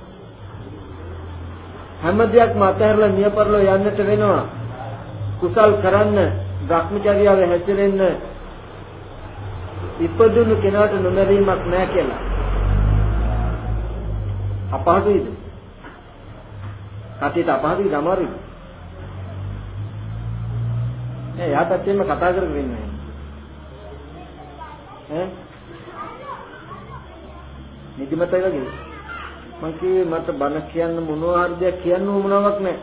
හැම දෙයක්ම අතහැරලා මියපරලෝ යන්නට වෙනවා. කුසල් කරන්න, භ්‍රමචර්යාව හැසිරෙන්න ඉපදුණු කෙනාට නොමරීමක් නැහැ කියලා. අපහසුයිද? කටියට අපහසුයිද අමාරුයිද? ඒ යාටත් එන්න කතා කරගෙන ඉන්නේ. ඈ? නිදිමතයි වගේ. මං කිව්වේ මට බන කියන්න මොනවා හරි දෙයක් කියන්න උවමනාවක් නැහැ.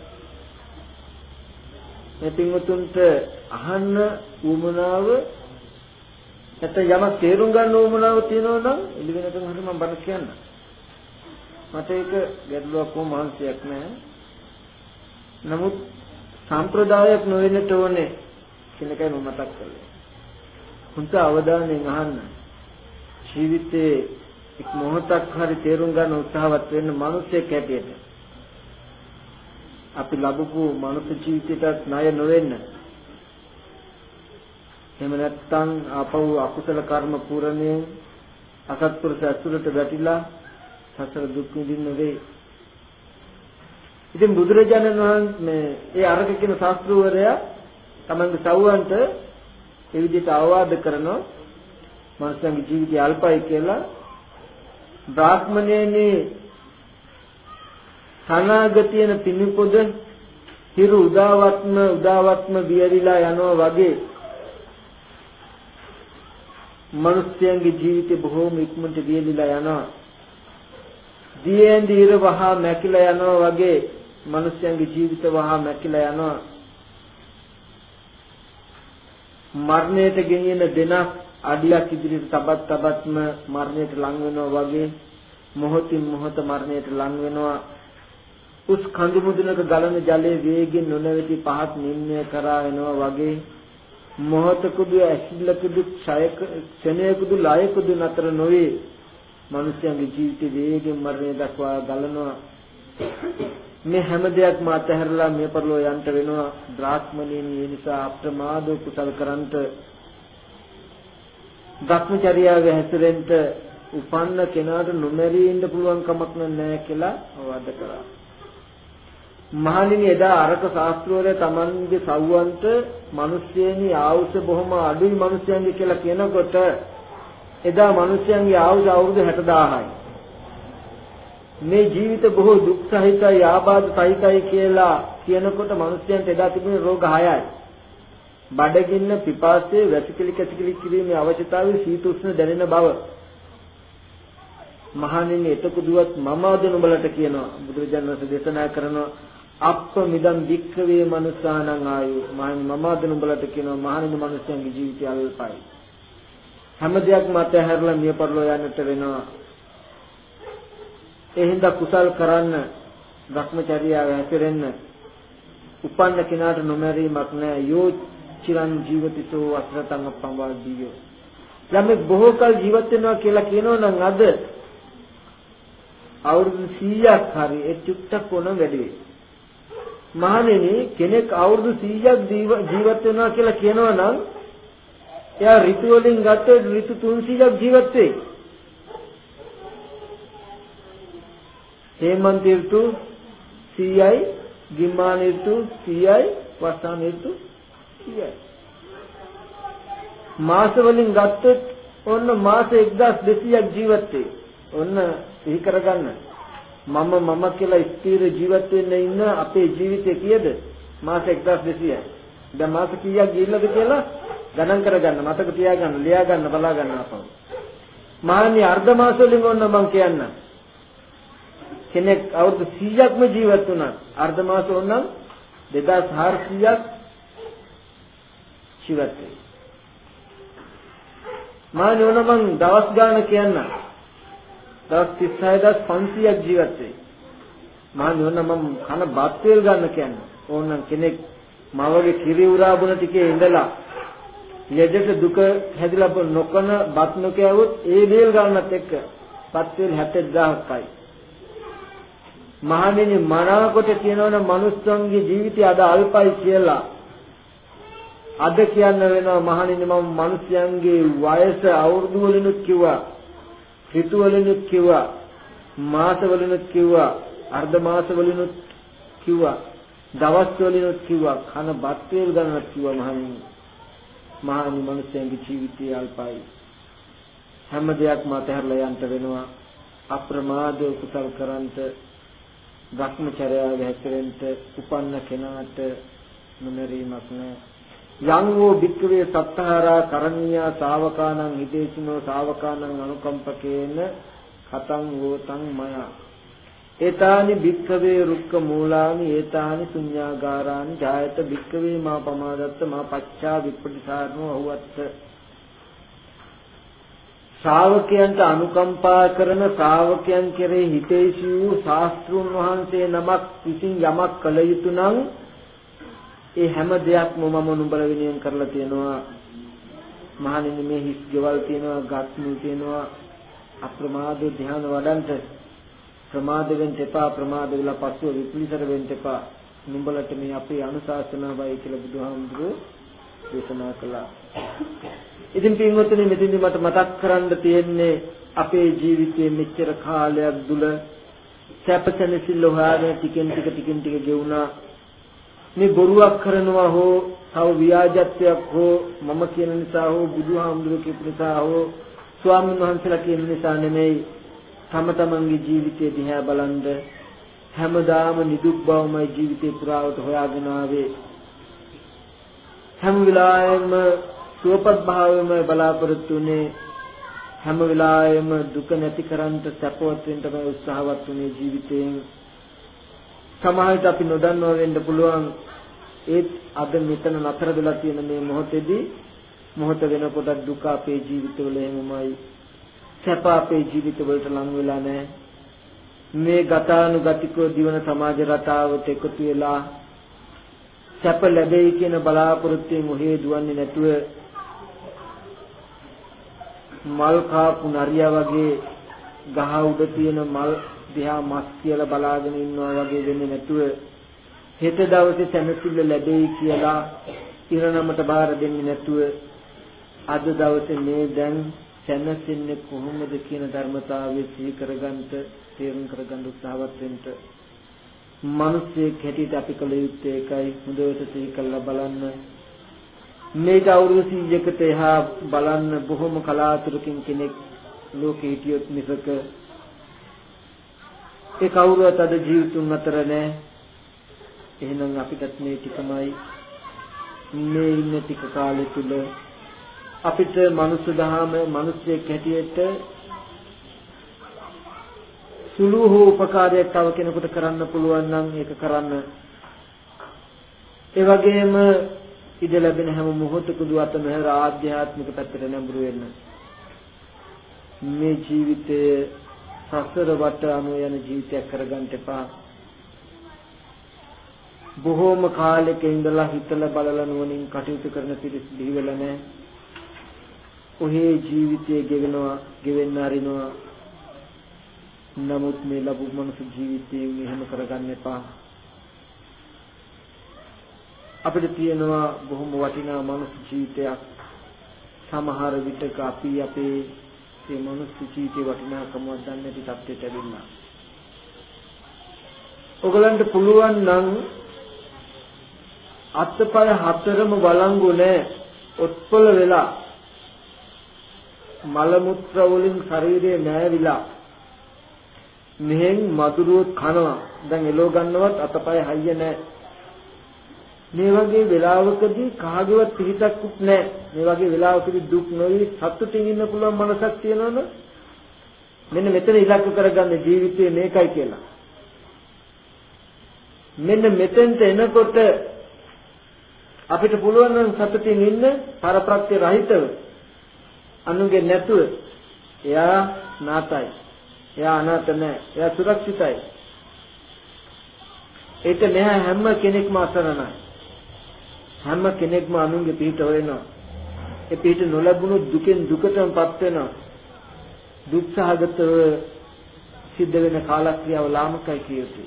මේ පින්වතුන්ට අහන්න උවමනාව නැත්නම් යමක් තේරුම් ගන්න උවමනාව තියෙනවා නම් එළි වෙනකන් හරි මම බන කියන්න. මට ඒක ගැටලුවක් වුම මහන්සියක් නැහැ. නමුත් සම්ප්‍රදායක් නොවෙන්නට ඕනේ කියන එකයි මම මතක් කළේ. හුඟ අවධානයෙන් අහන්න. ජීවිතේ එක් මොහොතක් හරි තේරුම් ගන්න උත්සාහවත් වෙන්න මිනිසෙක් හැටියට. අපි ලැබපු මනුෂ්‍ය ජීවිතයට ණය නොවෙන්න. එහෙම නැත්නම් අපව අකුසල කර්ම පූර්ණයෙන් අසත්පුරුෂ ඇතුළට වැටිලා සතර දුක් විඳින්න වෙයි. ඉතින් බුදුරජාණන් වහන්සේ මේ ඒ අරක කියන ශාස්ත්‍රවරයා තමන්ගේ සව්වන්ට ඒ විදිහට අවවාද කරනවා මනුෂ්‍යයන්ගේ ජීවිතය අල්පයි කියලා. බ්‍රාහ්මණයනි සනාගතියන පිණිපොද හිරු උදාවත්ම උදාවත්ම වියරිලා යනවා වගේ මනුෂ්‍යයන්ගේ ජීවිතේ බොහෝම ඉක්මනට වියලිලා යනවා. දියෙන් දිර වහා මැකිලා යනවා වගේ මනුෂ්‍යයන්ගේ ජීවිත වහා මැකිලා යනවා. මරණයට ගෙනියන දෙනක් අඩියක් ඉදිරියට තබත් තබත්ම මරණයට ලං වෙනවා වගේ මොහොතින් මොහොත මරණයට ලං වෙනවා. උස් කඳු මුදුනක ගලන ජලයේ වේගෙන් නොනැවති පහත් නිම්නය කරා එනවා වගේ මොහොතකුදු ඇසිල්ලකුදු ඡයක ක්ෂණයකුදු ලයකුදු නතර නොවේ මනුෂ්‍යයන්ගේ ජීවිතේ වේගෙන් මරණය දක්වා ගලනවා. මේ හැම දෙයක්ම අතහැරලා මේ පරලෝ යන්ට වෙනවා. බ්‍රාහ්මණයනි ඒ නිසා අප්‍රමාදව කුසල කරන්ට භ්‍රමචර්යාව හැසිරෙන්න උපන්න කෙනාට නොමැරී ඉන්න පුළුවන් කමක් නැහැ කියලා අවවාද කරා. මහණෙනි එදා අරක ශාස්ත්‍රවල තමන්ගේ සව්වන්ට මිනිස්සෙනි ආයුෂ බොහොම අඩුයි මිනිස්යන්ගේ කියලා කියනකොට එදා මිනිස්යන්ගේ ආයුෂ අවුරුදු හැට දාහයි. මේ ජීවිත බොහෝ දුක් සහිතයි ආබාධ සහිතයි කියලා කියනකොට මිනිස්යන්ට එදා තිබුණේ රෝග හයයි. බඩගින්න, පිපාසය, වැසිකිලි කැසිකිලි කිරීමේ අවශ්‍යතාවය, සීත උෂ්ණ දැනෙන බව. මහණෙනි එතකුදුවත් මම අද නුඹලට කියනවා බුදුරජාණන් වහන්සේ දේශනා කරනවා අප්ප මිදම් වික්ඛවේ මනුස්සානං ආයු. මහණෙනි මම අද නුඹලට කියනවා මහණෙනි මිනිස්යන්ගේ ජීවිතය අල්පයි. හැම දෙයක්ම අතහැරලා මිය පරලෝ යන්නට වෙනවා. ඒ හින්දා කුසල් කරන්න, භ්‍රමචර්යාව හැසිරෙන්න, උපන්න කෙනාට නොමැරීමක් නැහැ. යෝ චිරං ජීවතිසෝ අසරතං අප්පම්වාදීයෝ. ළමෙක් බොහෝ කල ජීවත් වෙනවා කියලා කියනවා නම් අද අවුරුදු සීයක් හරි ඒ චුට්ටක් වුණ වැඩි වෙයි. මහණෙනි කෙනෙක් අවුරුදු සීයක් ජීවත් වෙනවා කියලා කියනවා නම් එයා ඍතු වලින් ගත්තොත් ඍතු තුන්සීයක් ජීවත් වෙයි. හේමන්ත ඍතු සීයයි, ගිම්මාන ඍතු සීයයි, වසන්ත ඍතු සීයයි. මාස වලින් ගත්තොත් ඔන්න මාස එක්දාස් දෙසීයක් ජීවත් වෙයි. ඔන්න සිහි කරගන්න. මම මම කියලා ස්ථිර ජීවත් වෙන්න ඉන්න අපේ ජීවිතේ කීයද? මාස එක්දාස් දෙසීයයි. දැන් මාස කීයක් ගිහිල්ලාද කියලා ගණන් කරගන්න, මතක තියාගන්න, ලියා ගන්න, බලා ගන්න අපව. මාන්නේ අර්ධ මාස වලින් ඔන්න මම කියන්න. කෙනෙක් අවුරුදු සීයක්ම ජීවත් වුණා. අර්ධ මාස වුණනම් දෙදාස් හාරසීයක් ජීවත් වෙයි. මාන්නේ ඕන මං දවස් ගාන කියන්න. දවස් තිස් හයදාස් පන්සීයක් ජීවත් වෙයි. මාන්නේ ඕන මම කන බත් වේල් ගන්න කියන්න. ඕනනම් කෙනෙක් මවගේ කිරි උරා බොන ටිකේ ඉඳලා ලෙඩට දුක හැදිලා නොකන බත් නොකෑවොත් ඒ වේල් ගන්නත් එක්ක පත්වල හැත්තෑ දහසයි. මහණෙනි මනාකොට කියනවනම් මනුස්සයන්ගේ ජීවිතය අද අල්පයි කියලා. අද කියන්න වෙනවා මහණෙනි මම මිනිස්යන්ගේ වයස අවුරුදු වලිනුත් කිව්වා, ඍතු වලිනුත් කිව්වා, මාස වලිනුත් කිව්වා, අර්ධ මාස වලිනුත් කිව්වා, දවස් වලිනුත් කිව්වා, කන බත් වේල් ගන්නත් කිව්වා මහණෙනි. මහණෙනි මිනිස්යන්ගේ ජීවිතය අල්පයි. හැම දෙයක්ම අතහැරලා යන්න වෙනවා. අප්‍රමාදව කුසල් කරන්ට, භ්‍රමචර්යාව හැසිරෙන්ට උපන්න කෙනාට නොමරීමක් නැහැ. යං වූ භික්ඛවේ සත්තහාරා කරණීයා ශාවකානං හිතේසිනෝ ශාවකානං අනුකම්පකේන කතං වූතං මයා. ඒතානි භික්ඛවේ රුක්ක මූලානි ඒතානි ශුඤ්ඤාගාරානි ජායත භික්ඛවේ මා පමාදත්ත මා පච්චා විප්පටිසාරණෝ අහුවත්ත. ශ්‍රාවකයන්ට අනුකම්පා කරන ශ්‍රාවකයන් කෙරෙහි හිතේසි වූ ශාස්ත්‍රුන් වහන්සේ නමක් විසින් යමක් කළ යුතු නම් ඒ හැම දෙයක්ම මම නුඹල විනයන් කරලා තියෙනවා. මහණෙනි මේ හිස් ගෙවල් තියෙනවා, ගස්මුල් තියෙනවා. අප්‍රමාද ධ්‍යාන වඩන්ට ප්‍රමාද වෙන්න එපා. ප්‍රමාද වෙලා පස්සුව විපලිසර වෙන්න එපා. නුඹලට මේ අපේ අනුශාසනාවයි කියලා බුදුහාමුදුරුවෝ දේශනා කළා. ඉතින් පින්වත්නි මෙතෙන්දි මට මතක් කරන්න තියෙන්නේ අපේ ජීවිතයේ මෙච්චර කාලයක් දුල සැපසැනසෙල්ල හොයාගෙන ටිකෙන් ටික ටිකෙන් ටික ගෙවුණා. මේ බොරුවක් කරනවා හෝ තව ව්‍යාජත්වයක් හෝ මම කියන නිසා හෝ බුදුහාමුදුරුවෝ කියපු නිසා හෝ ස්වාමීන් වහන්සේලා කියන නිසා නෙමෙයි. තම තමන්ගේ ජීවිතය දිහා බලන්ද හැමදාම නිදුක් බවමයි ජීවිතේ පුරාවට හොයාගෙන ආවේ. හැම වෙලාවෙම සුවපත් භාවයම බලාපොරොත්තු වෙන්නේ. හැම වෙලාවෙම දුක නැති කරන්ට සැපවත් වෙන්න තමයි උත්සාහවත් වුනේ ජීවිතයෙන්. සමහරවිට අපි නොදන්නව වෙන්න පුළුවන්. ඒත් අද මෙතන නතර වෙලා තියෙන මේ මොහොතේදී මොහොත වෙනකොට දුක අපේ ජීවිතවල එහෙමමයි. සැප අපේ ජීවිතවලට ලං වෙලා නැහැ. මේ ගතානුගතිකව දිවන සමාජ රටාවට එකතු වෙලා සැප ලැබෙයි කියන බලාපොරොත්තුෙන් ඔහේ දුවන්නේ නැතුව මල් කාපු නරියා වගේ ගහ උඩ තියෙන මල් දිහා මස් කියලා බලාගෙන ඉන්නවා වගේ වෙන්නේ නැතුව හෙට දවසේ සැනසෙල්ල ලැබෙයි කියලා ඉරණමට බාර දෙන්නේ නැතුව අද දවසේ මේ දැන් සැනසෙන්නේ කොහොමද කියන ධර්මතාවය සිහි කරගන්නට තේරුම් කරගන්න උත්සාහවත් වෙන්න. මිනිස්සෙක් හැටියට අපි කළ යුත්තේ ඒකයි. හොඳට සිහි කරලා බලන්න. මේක අවුරුදු සීයකට එහා බලන්න බොහොම කලාතුරකින් කෙනෙක් ලෝකෙ හිටියොත් මිසක ඒ කවුරුවත් අද ජීවිතුන් අතර නැහැ. එහෙනම් අපිටත් මේ ටිකමයි මේ ඉන්න ටික කාලෙ තුල අපිට මනුස්ස දහම මිනිස්සෙක් හැටියට සුළු හෝ උපකාරයක් තව කෙනෙකුට කරන්න පුළුවන් නම් ඒක කරන්න. ඒ වගේම ඉඩ ලැබෙන හැම මොහොතකදී අතමහර ආධ්‍යාත්මික පැත්තට නැඹුරු වෙන්න. මේ ජීවිතයේ සසර වට අනු යන ජීවිතයක් කරගන්න එපා. බොහෝම කාලෙක ඉඳලා හිතලා බලලා නුවණින් කටයුතු කරන පිරිස දිවි වෙලා නැහැ. ඔහේ ජීවිතයේ ගෙවෙනවා, ගෙවෙන්න අරිනවා. නමුත් මේ ලැබු මනුස්ස ජීවිතයෙන් එහෙම කරගන්න එපා. අපිට තියෙනවා බොහොම වටිනා මනුස්ස ජීවිතයක්. සමහර විටක අපි අපේ මේ මනුස්ස ජීවිතේ වටිනාකමක් දන්නේ නැති තත්ත්වයට ඇවිල්ලා. ඔයගලන්ට පුළුවන් නම් අත්පය හතරම වළංගු නැහැ. ඔත්පල වෙලා මල මුත්‍ර වලින් ශරීරය නෑවිලා මෙහෙන් මදුරුව කනවා. දැන් එලෝ ගන්නවත් අතපය හයිය නැහැ. මේ වගේ වෙලාවකදී කාගේවත් පිහිටක්කුත් නැහැ. මේ වගේ වෙලාවකදී දුක් නොවි සතුටින් ඉන්න පුළුවන් මනසක් තියෙනවනේ. මෙන්න මෙතන ඉලක්ක කරගන්න ජීවිතේ මේකයි කියලා. මෙන්න මෙතෙන්ට එනකොට අපිට පුළුවන් නම් සතුටින් ඉන්න පරප්‍රත්‍ය රහිතව අනුගේ නැතුව. එයා නාතයි. එයා අනාත නැහැ. එයා සුරක්ෂිතයි. ඒක නෑ හැම කෙනෙක්ම අසරණයි. හැම කෙනෙක්ම අනුන්ගේ පිහිට හොයනවා. ඒ පිහිට නොලැබුණු දුකෙන් දුකටමපත් වෙනවා. දුක්සහගතව සිද්ධ වෙන කාලක්‍රියාව ලාමකයි කියුතුයි.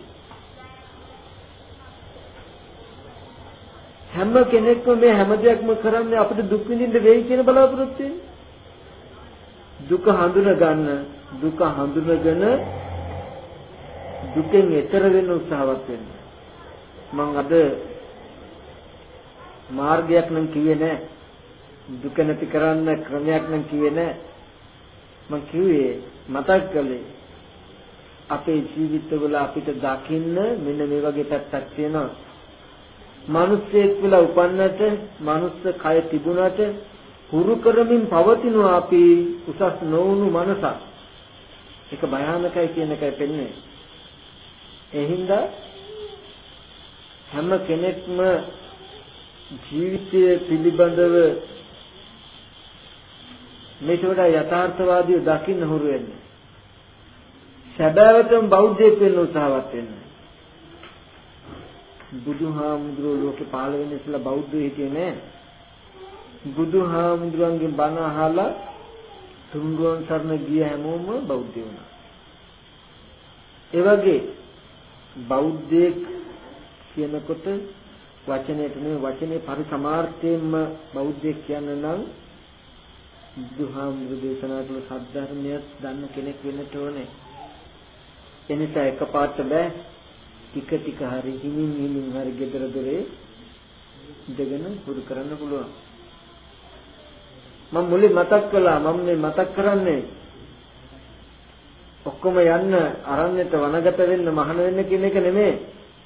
හැම කෙනෙක්ම මේ හැම දෙයක්ම කරන්නේ අපිට දුක් විඳින්න වෙයි කියන බලාපොරොත්තුවෙන්. දුක හඳුන ගන්න, දුක හඳුනගෙන දුකෙන් එතර වෙන්න උත්සාහවත් වෙන්න. මම අද මාර්ගයක් නම් කිව්වේ නෑ. දුක නැති කරන්න ක්‍රමයක් නම් කිව්වේ නෑ. මම කිව්වේ මතක් කළේ අපේ ජීවිතවල අපිට දකින්න මෙන්න මේ වගේ පැත්තක් තියෙනවා. මිනිස්සෙක් වෙලා උපන්නට, මනුස්ස කය තිබුණට හුරු කරමින් පවතිනවා අපි උසස් නොවුණු මනසක්. ඒක භයානකයි කියන එකයි පෙන්නේ. ඒ හින්දා හැම කෙනෙක්ම ජීවිතය පිළිබඳව මේට වඩා යථාර්ථවාදීව දකින්න හුරු වෙන්න. සැබෑවටම බෞද්ධයෙක් වෙන්න උත්සාහවත් වෙන්න. බුදුහාමුදුරුවෝ ලෝකේ පහළ වෙන්නේ ඉස්සලා බෞද්ධයෙක් හිටියේ නෑ. බුදුහාමුදුරන්ගෙන් බණ අහලා තුන්රුවන් සරණ ගිය හැමෝම බෞද්ධ වුණා. ඒ වගේ බෞද්ධයෙක් කියනකොට වචනයට නෙවෙයි වචනේ පරිසමාර්ථයෙන්ම බෞද්ධයෙක් කියන්න නම් බුදුහාමුදුරු දේශනා කළ සත්‍ය දන්න කෙනෙක් වෙන්නට ඕනේ. එනිසා එකපාරට බෑ. ටික ටික හරි හිමින් හිමින් හරි gedara dore ඉඳගෙන පුරු කරන්න පුළුවන්. මම මුලින් මතක් කළා මම මේ මතක් කරන්නේ ඔක්කොම යන්න අරණ්‍යට වනගත වෙන්න මහාන වෙන්න කියන එක නෙමෙයි.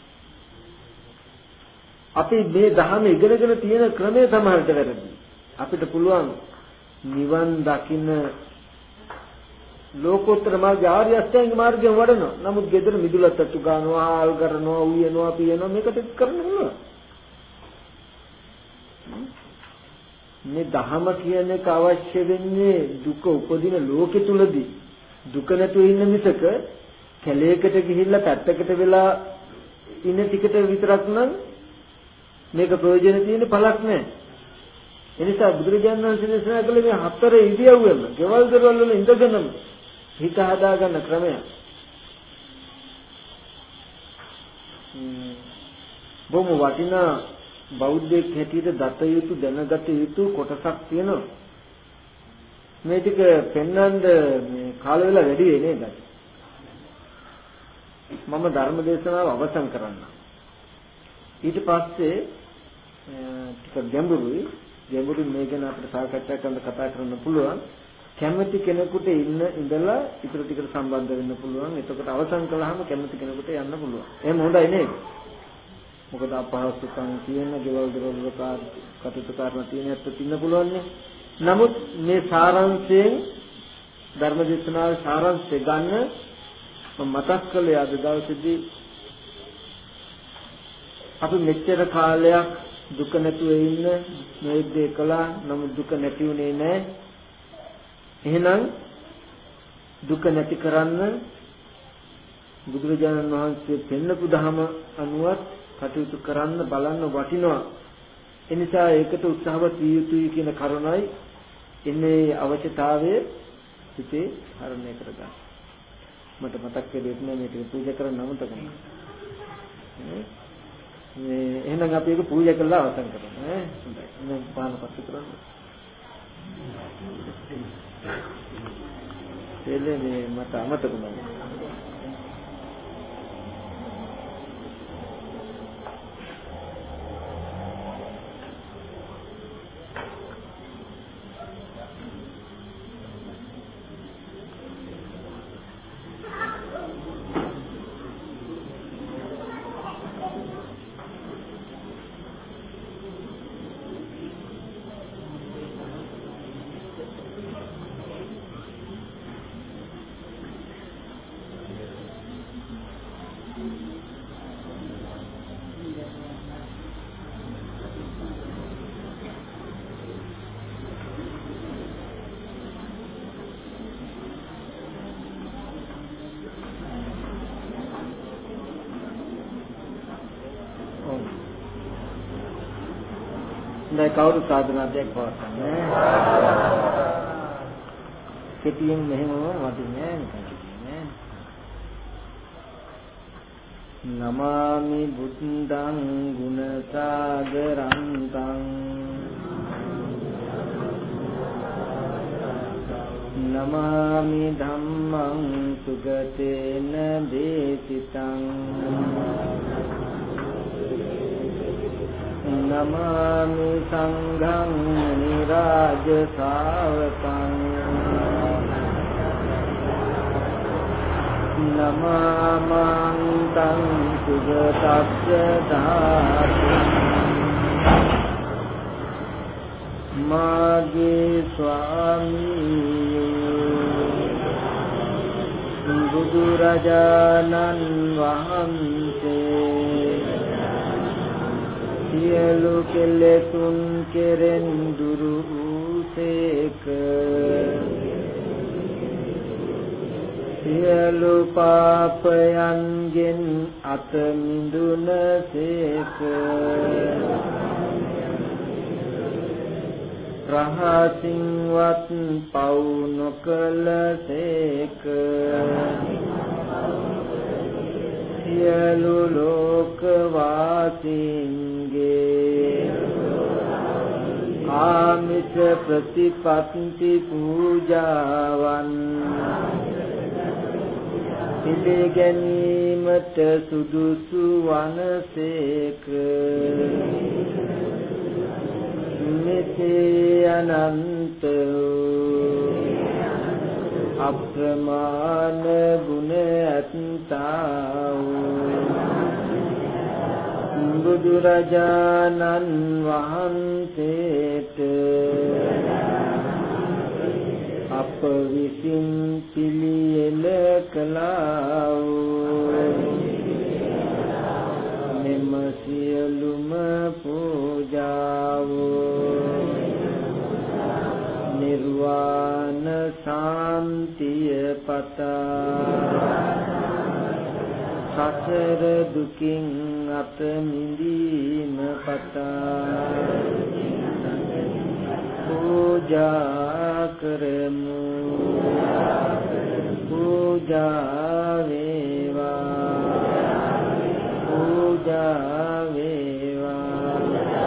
අපි මේ ධර්ම ඉගෙනගෙන තියෙන ක්‍රමය සමහරට වැරදි. අපිට පුළුවන් නිවන් දකින්න ලෝකෝත්තර මාර්ගය ආර්ය අෂ්ටාංගික මාර්ගයෙන් වඩනවා. නමුත් gedara මිදුලත් අතු ගන්නවා, ආල් කරනවා, උයනවා, පියනවා මේකට කරන්න පුළුවන්. මේ ධහම කියන එක අවශ්‍ය වෙන්නේ දුක උපදින ලෝකෙ තුලදී. දුක නැතුව ඉන්න මිසක කැලේකට ගිහිල්ලා පැත්තකට වෙලා ඉන්න ටිකට විතරක් නම් මේක ප්‍රයෝජන තියෙන පළක් නැහැ. ඒ නිසා බුදුරජාණන් වහන්සේ දේශනා කළේ මේ හතර ඉරියව්වෙම, ගෙවල් දරවල් වල ඉඳගෙනම හිත හදාගන්න ක්‍රමය. බොහොම වටිනා බෞද්ධයෙක් හැටියට දත යුතු දැනගත යුතු කොටසක් තියෙනවා. මේ ටික පෙන්වන්න මේ කාල වේලා වැඩි වෙන්නේ නේද? මම ධර්ම දේශනාව අවසන් කරන්න. ඊට පස්සේ ටික ගැඹුරුයි. ගැඹුරින් මේ ගැන අපිට සාකච්ඡා කරන්න කතා කරන්න පුළුවන්. කැමති කෙනෙකුට ඉන්න ඉඳලා ඊටු ටිකට සම්බන්ධ වෙන්න පුළුවන්. එතකොට අවසන් කළාම කැමති කෙනෙකුට යන්න පුළුවන්. එහෙම හොඳයි නේද? මොකද අපහසුකම් තියෙන, ගෙවල් දොරවල් කටයුතු කරන තියෙන ඇත්තට ඉන්න පුළුවන් නේ. නමුත් මේ සාරාංශයෙන් ධර්ම දේශනාවේ සාරාංශය ගන්න මම මතක් කළේ අද දවසේදී අපි මෙච්චර කාලයක් දුක නැතුව ඉන්න මේ දේ කළා. නමුත් දුක නැති වුණේ නැහැ. එහෙනම් දුක නැති කරන්න බුදුරජාණන් වහන්සේ පෙන්වපු ධහම අනුවත් කටයුතු කරන්න බලන්න වටිනවා. එනිසා ඒකට උත්සාහවත් විය යුතුයි කියන කරුණයි ඉන්නේ අවශ්‍යතාවය සිටේ හරණය කරගන්න. මට මතක් වෙන්නේ නැහැ මේක පූජා කරන්න අමතක වුණා. මේ එහෙනම් අපි ඒක පූජා කරලා අවසන් කරමු ඈ. හොඳයි. මම පාන පස්සේ කරන්න. එළේ මට අමතක වුණා. දැන් කවුරු සාධනාවක් පවත්වන්නේ? කෙටියෙන් මෙහෙමම වටින්නේ නෑ. නමාමි බුද්ධං ගුණසාගරං නමාමි ධම්මං සුගතේන දේශිතං නමාමි සංඝං නිරාජ ශාවකං නමාමන්තං සුගතස්ස ධාතු මාගේ ස්වාමී බුදුරජාණන් වහන්සේ සියලු කෙලෙසුන් කෙරෙන් දුරු වූසේක සියලු පාපයන්ගෙන් අත මිදුණසේක රහසින්වත් පව් නොකළසේක සියලු ලෝකවාසීන්ගේ ආමිෂ ප්‍රතිපත්ති පූජාවන් පිළිගැනීමට සුදුසු වනසේක මෙසේ අනන්ත අප්‍රමාණ ගුණ ඇත්තා බුදුරජාණන් වහන්සේට අප විසින් පිළියෙල කළා මෙම සියලුම පූජාව නිර්වාණ සාන්තිය පතා සසර දුකින් අත මිදීම පතා පූජා කරමු පූජා වේවා පූජා වේවා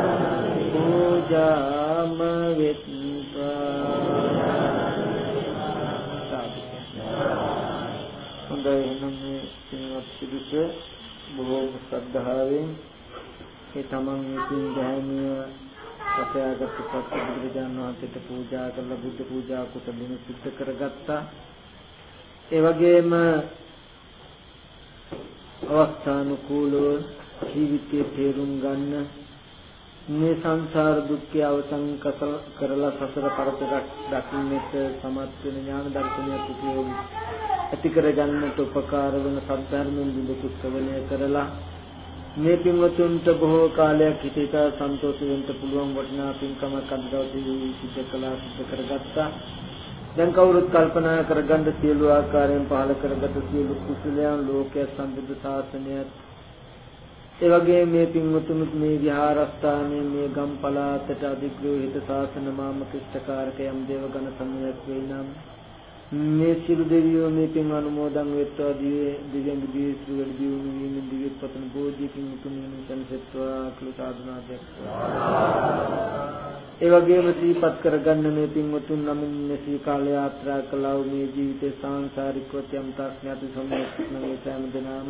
පූජාම වෙත්වා. හොඳයි එහෙනම් මේ සිනවත් පිළිස බොහෝම ශ්‍රද්ධාවෙන් ඒ තමන් විසින් ධර්මීය සත්‍යගත සත්‍ය බුදුරජාණන් වහන්සේට පූජා කරලා බුද්ධ පූජා කුසලින් සිද්ධ කරගත්තා. ඒ වගේම අවස්ථානුකූලව ජීවිතයේ තේරුම් ගන්න මේ සංසාර දුක්ඛය අවසන් කරලා සසර පරතරක් දකින්නට සමත් වෙන ඥාන දර්ශනයක් උපයෝගී ඇති කර ගන්නට උපකාර වන සත්‍යධර්මයෙන් බිඳ කුස්සවණය කරලා මේ පින්වතුන්ට බොහෝ කාලයක් හිතේට සන්තෝෂ වෙන්න පුළුවන් වටිනා පින්කමක් අද දවසේ සිද්ධ කළා සිද්ධ කරගත්තා. දැන් කවුරුත් කල්පනා කරගන්න සියලු ආකාරයෙන් පහල කරගත් සියලු කුසලයන් ලෝකයේ සම්බුද්ධ ශාසනයත් ඒ වගේ මේ පින්වතුනුත් මේ විහාරස්ථානයේ මේ ගම් පළාතට අධිග්‍රහිත ශාසන මාමක ඉෂ්ඨකාරක යම් දේවගණ සමූහයක් වේ නම් මේ සිළු දෙවියෝ මේ පින් අනුමෝදන් වෙත්වා දිව්‍යංග දිවිසුවල දිවුණු දිවිත් පතන බෝධිකින් උතුම් නිසන්සෙත්වා කුල සාධනාදයක්. ඒ වගේම සිහිපත් කරගන්න මේ පින්වතුන් නමින් මෙසේ කාල යාත්‍රා කළා වූ මේ ජීවිතේ සාංශාරිකව යම් තාක්ෂණික සම්මතන වේසම දනාම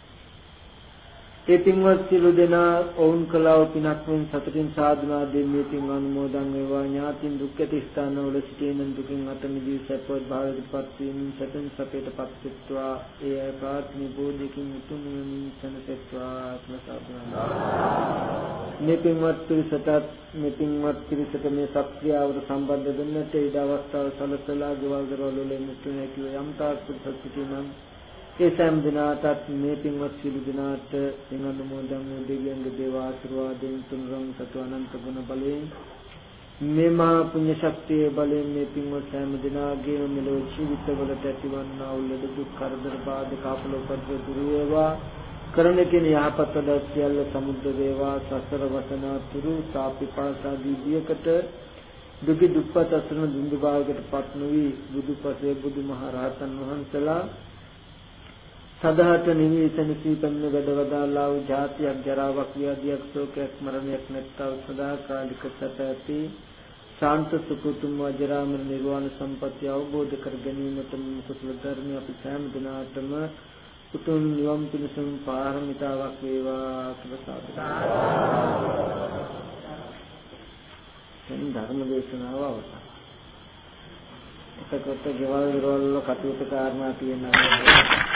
ඒ පින්වත් සිළු දෙනා ඔවුන් කළා වූ පිනක් මෙන් සතුටින් සාධනා දෙන්නේ පින් අනුමෝදන් වේවා. ඥාතින් දුක්ඛිත ස්ථානවල සිටින දුකින් අත මිදී සපවත් භාවයටපත් වීම සතන් සපේටපත් සිටවා ඒ ප්‍රාර්ථනීය බෝධිකින් උතුම් නිසනසෙත්වා ආත්මසාධනා. මේ පින්වත් පිරිසට මේ පින්වත් පිරිසට මේ සත්‍යාවට සම්බන්ධ වෙන්නට ඉඩ අවස්ථාව සැලසලා ගෙවල් දරවල මෙතුනේ කිව්ව යම් තාක් සත්‍යිතීමන් ඒ සෑම දිනාටත් මේ පින්වත් සිළු දිනාට පින් අනුමෝදන් වූ දෙවියන්ග දේව ආශිර්වාදයෙන් තුන්රම් සතු අනන්ත ගුණ බලයෙන් මේ මහා පුණ්‍ය ශක්තිය බලයෙන් මේ පින්වත් සෑම දිනාගේම මෙලොව ජීවිතවලට ඇතිවන්නා වූ ලෙඩ දුක් කරදර බාධක අපලෝපද්‍ර දුරු වේවා. කරන කෙන යහපත් වැඩ සියල්ල සමුද්ද වේවා. සසර වසනා තුරු සාපිපාසාදී දියකට දුක දුප්පත් අසරණ දුඳු භාවයකට පත් නොවි බුදුපසේ බුදුමහරහතන් වහන්සේලා සදාට නිවිසන සීපන්න වැඩවදාලා වූ ජාතියක් ජරාවක් ව්‍යාධියක් ශෝකයක් මරණයක් නැත්තව සදාකාලික සත ඇති ශාන්ත සුඛතුම් වජරාමර නිර්වාණ සම්පත්‍ය අවබෝධ කර ගැනීමටම කුසල ධර්ම අපි සෑම දිනාටම උතුම් නිවන් පිණසම පාරමිතාවක් වේවා කියලා සාදුකාරයි. දැන් ධර්ම දේශනාව අවසන්. එතකොට ගෙවල් දොරවල් කටයුතු කාරණා තියෙනවා.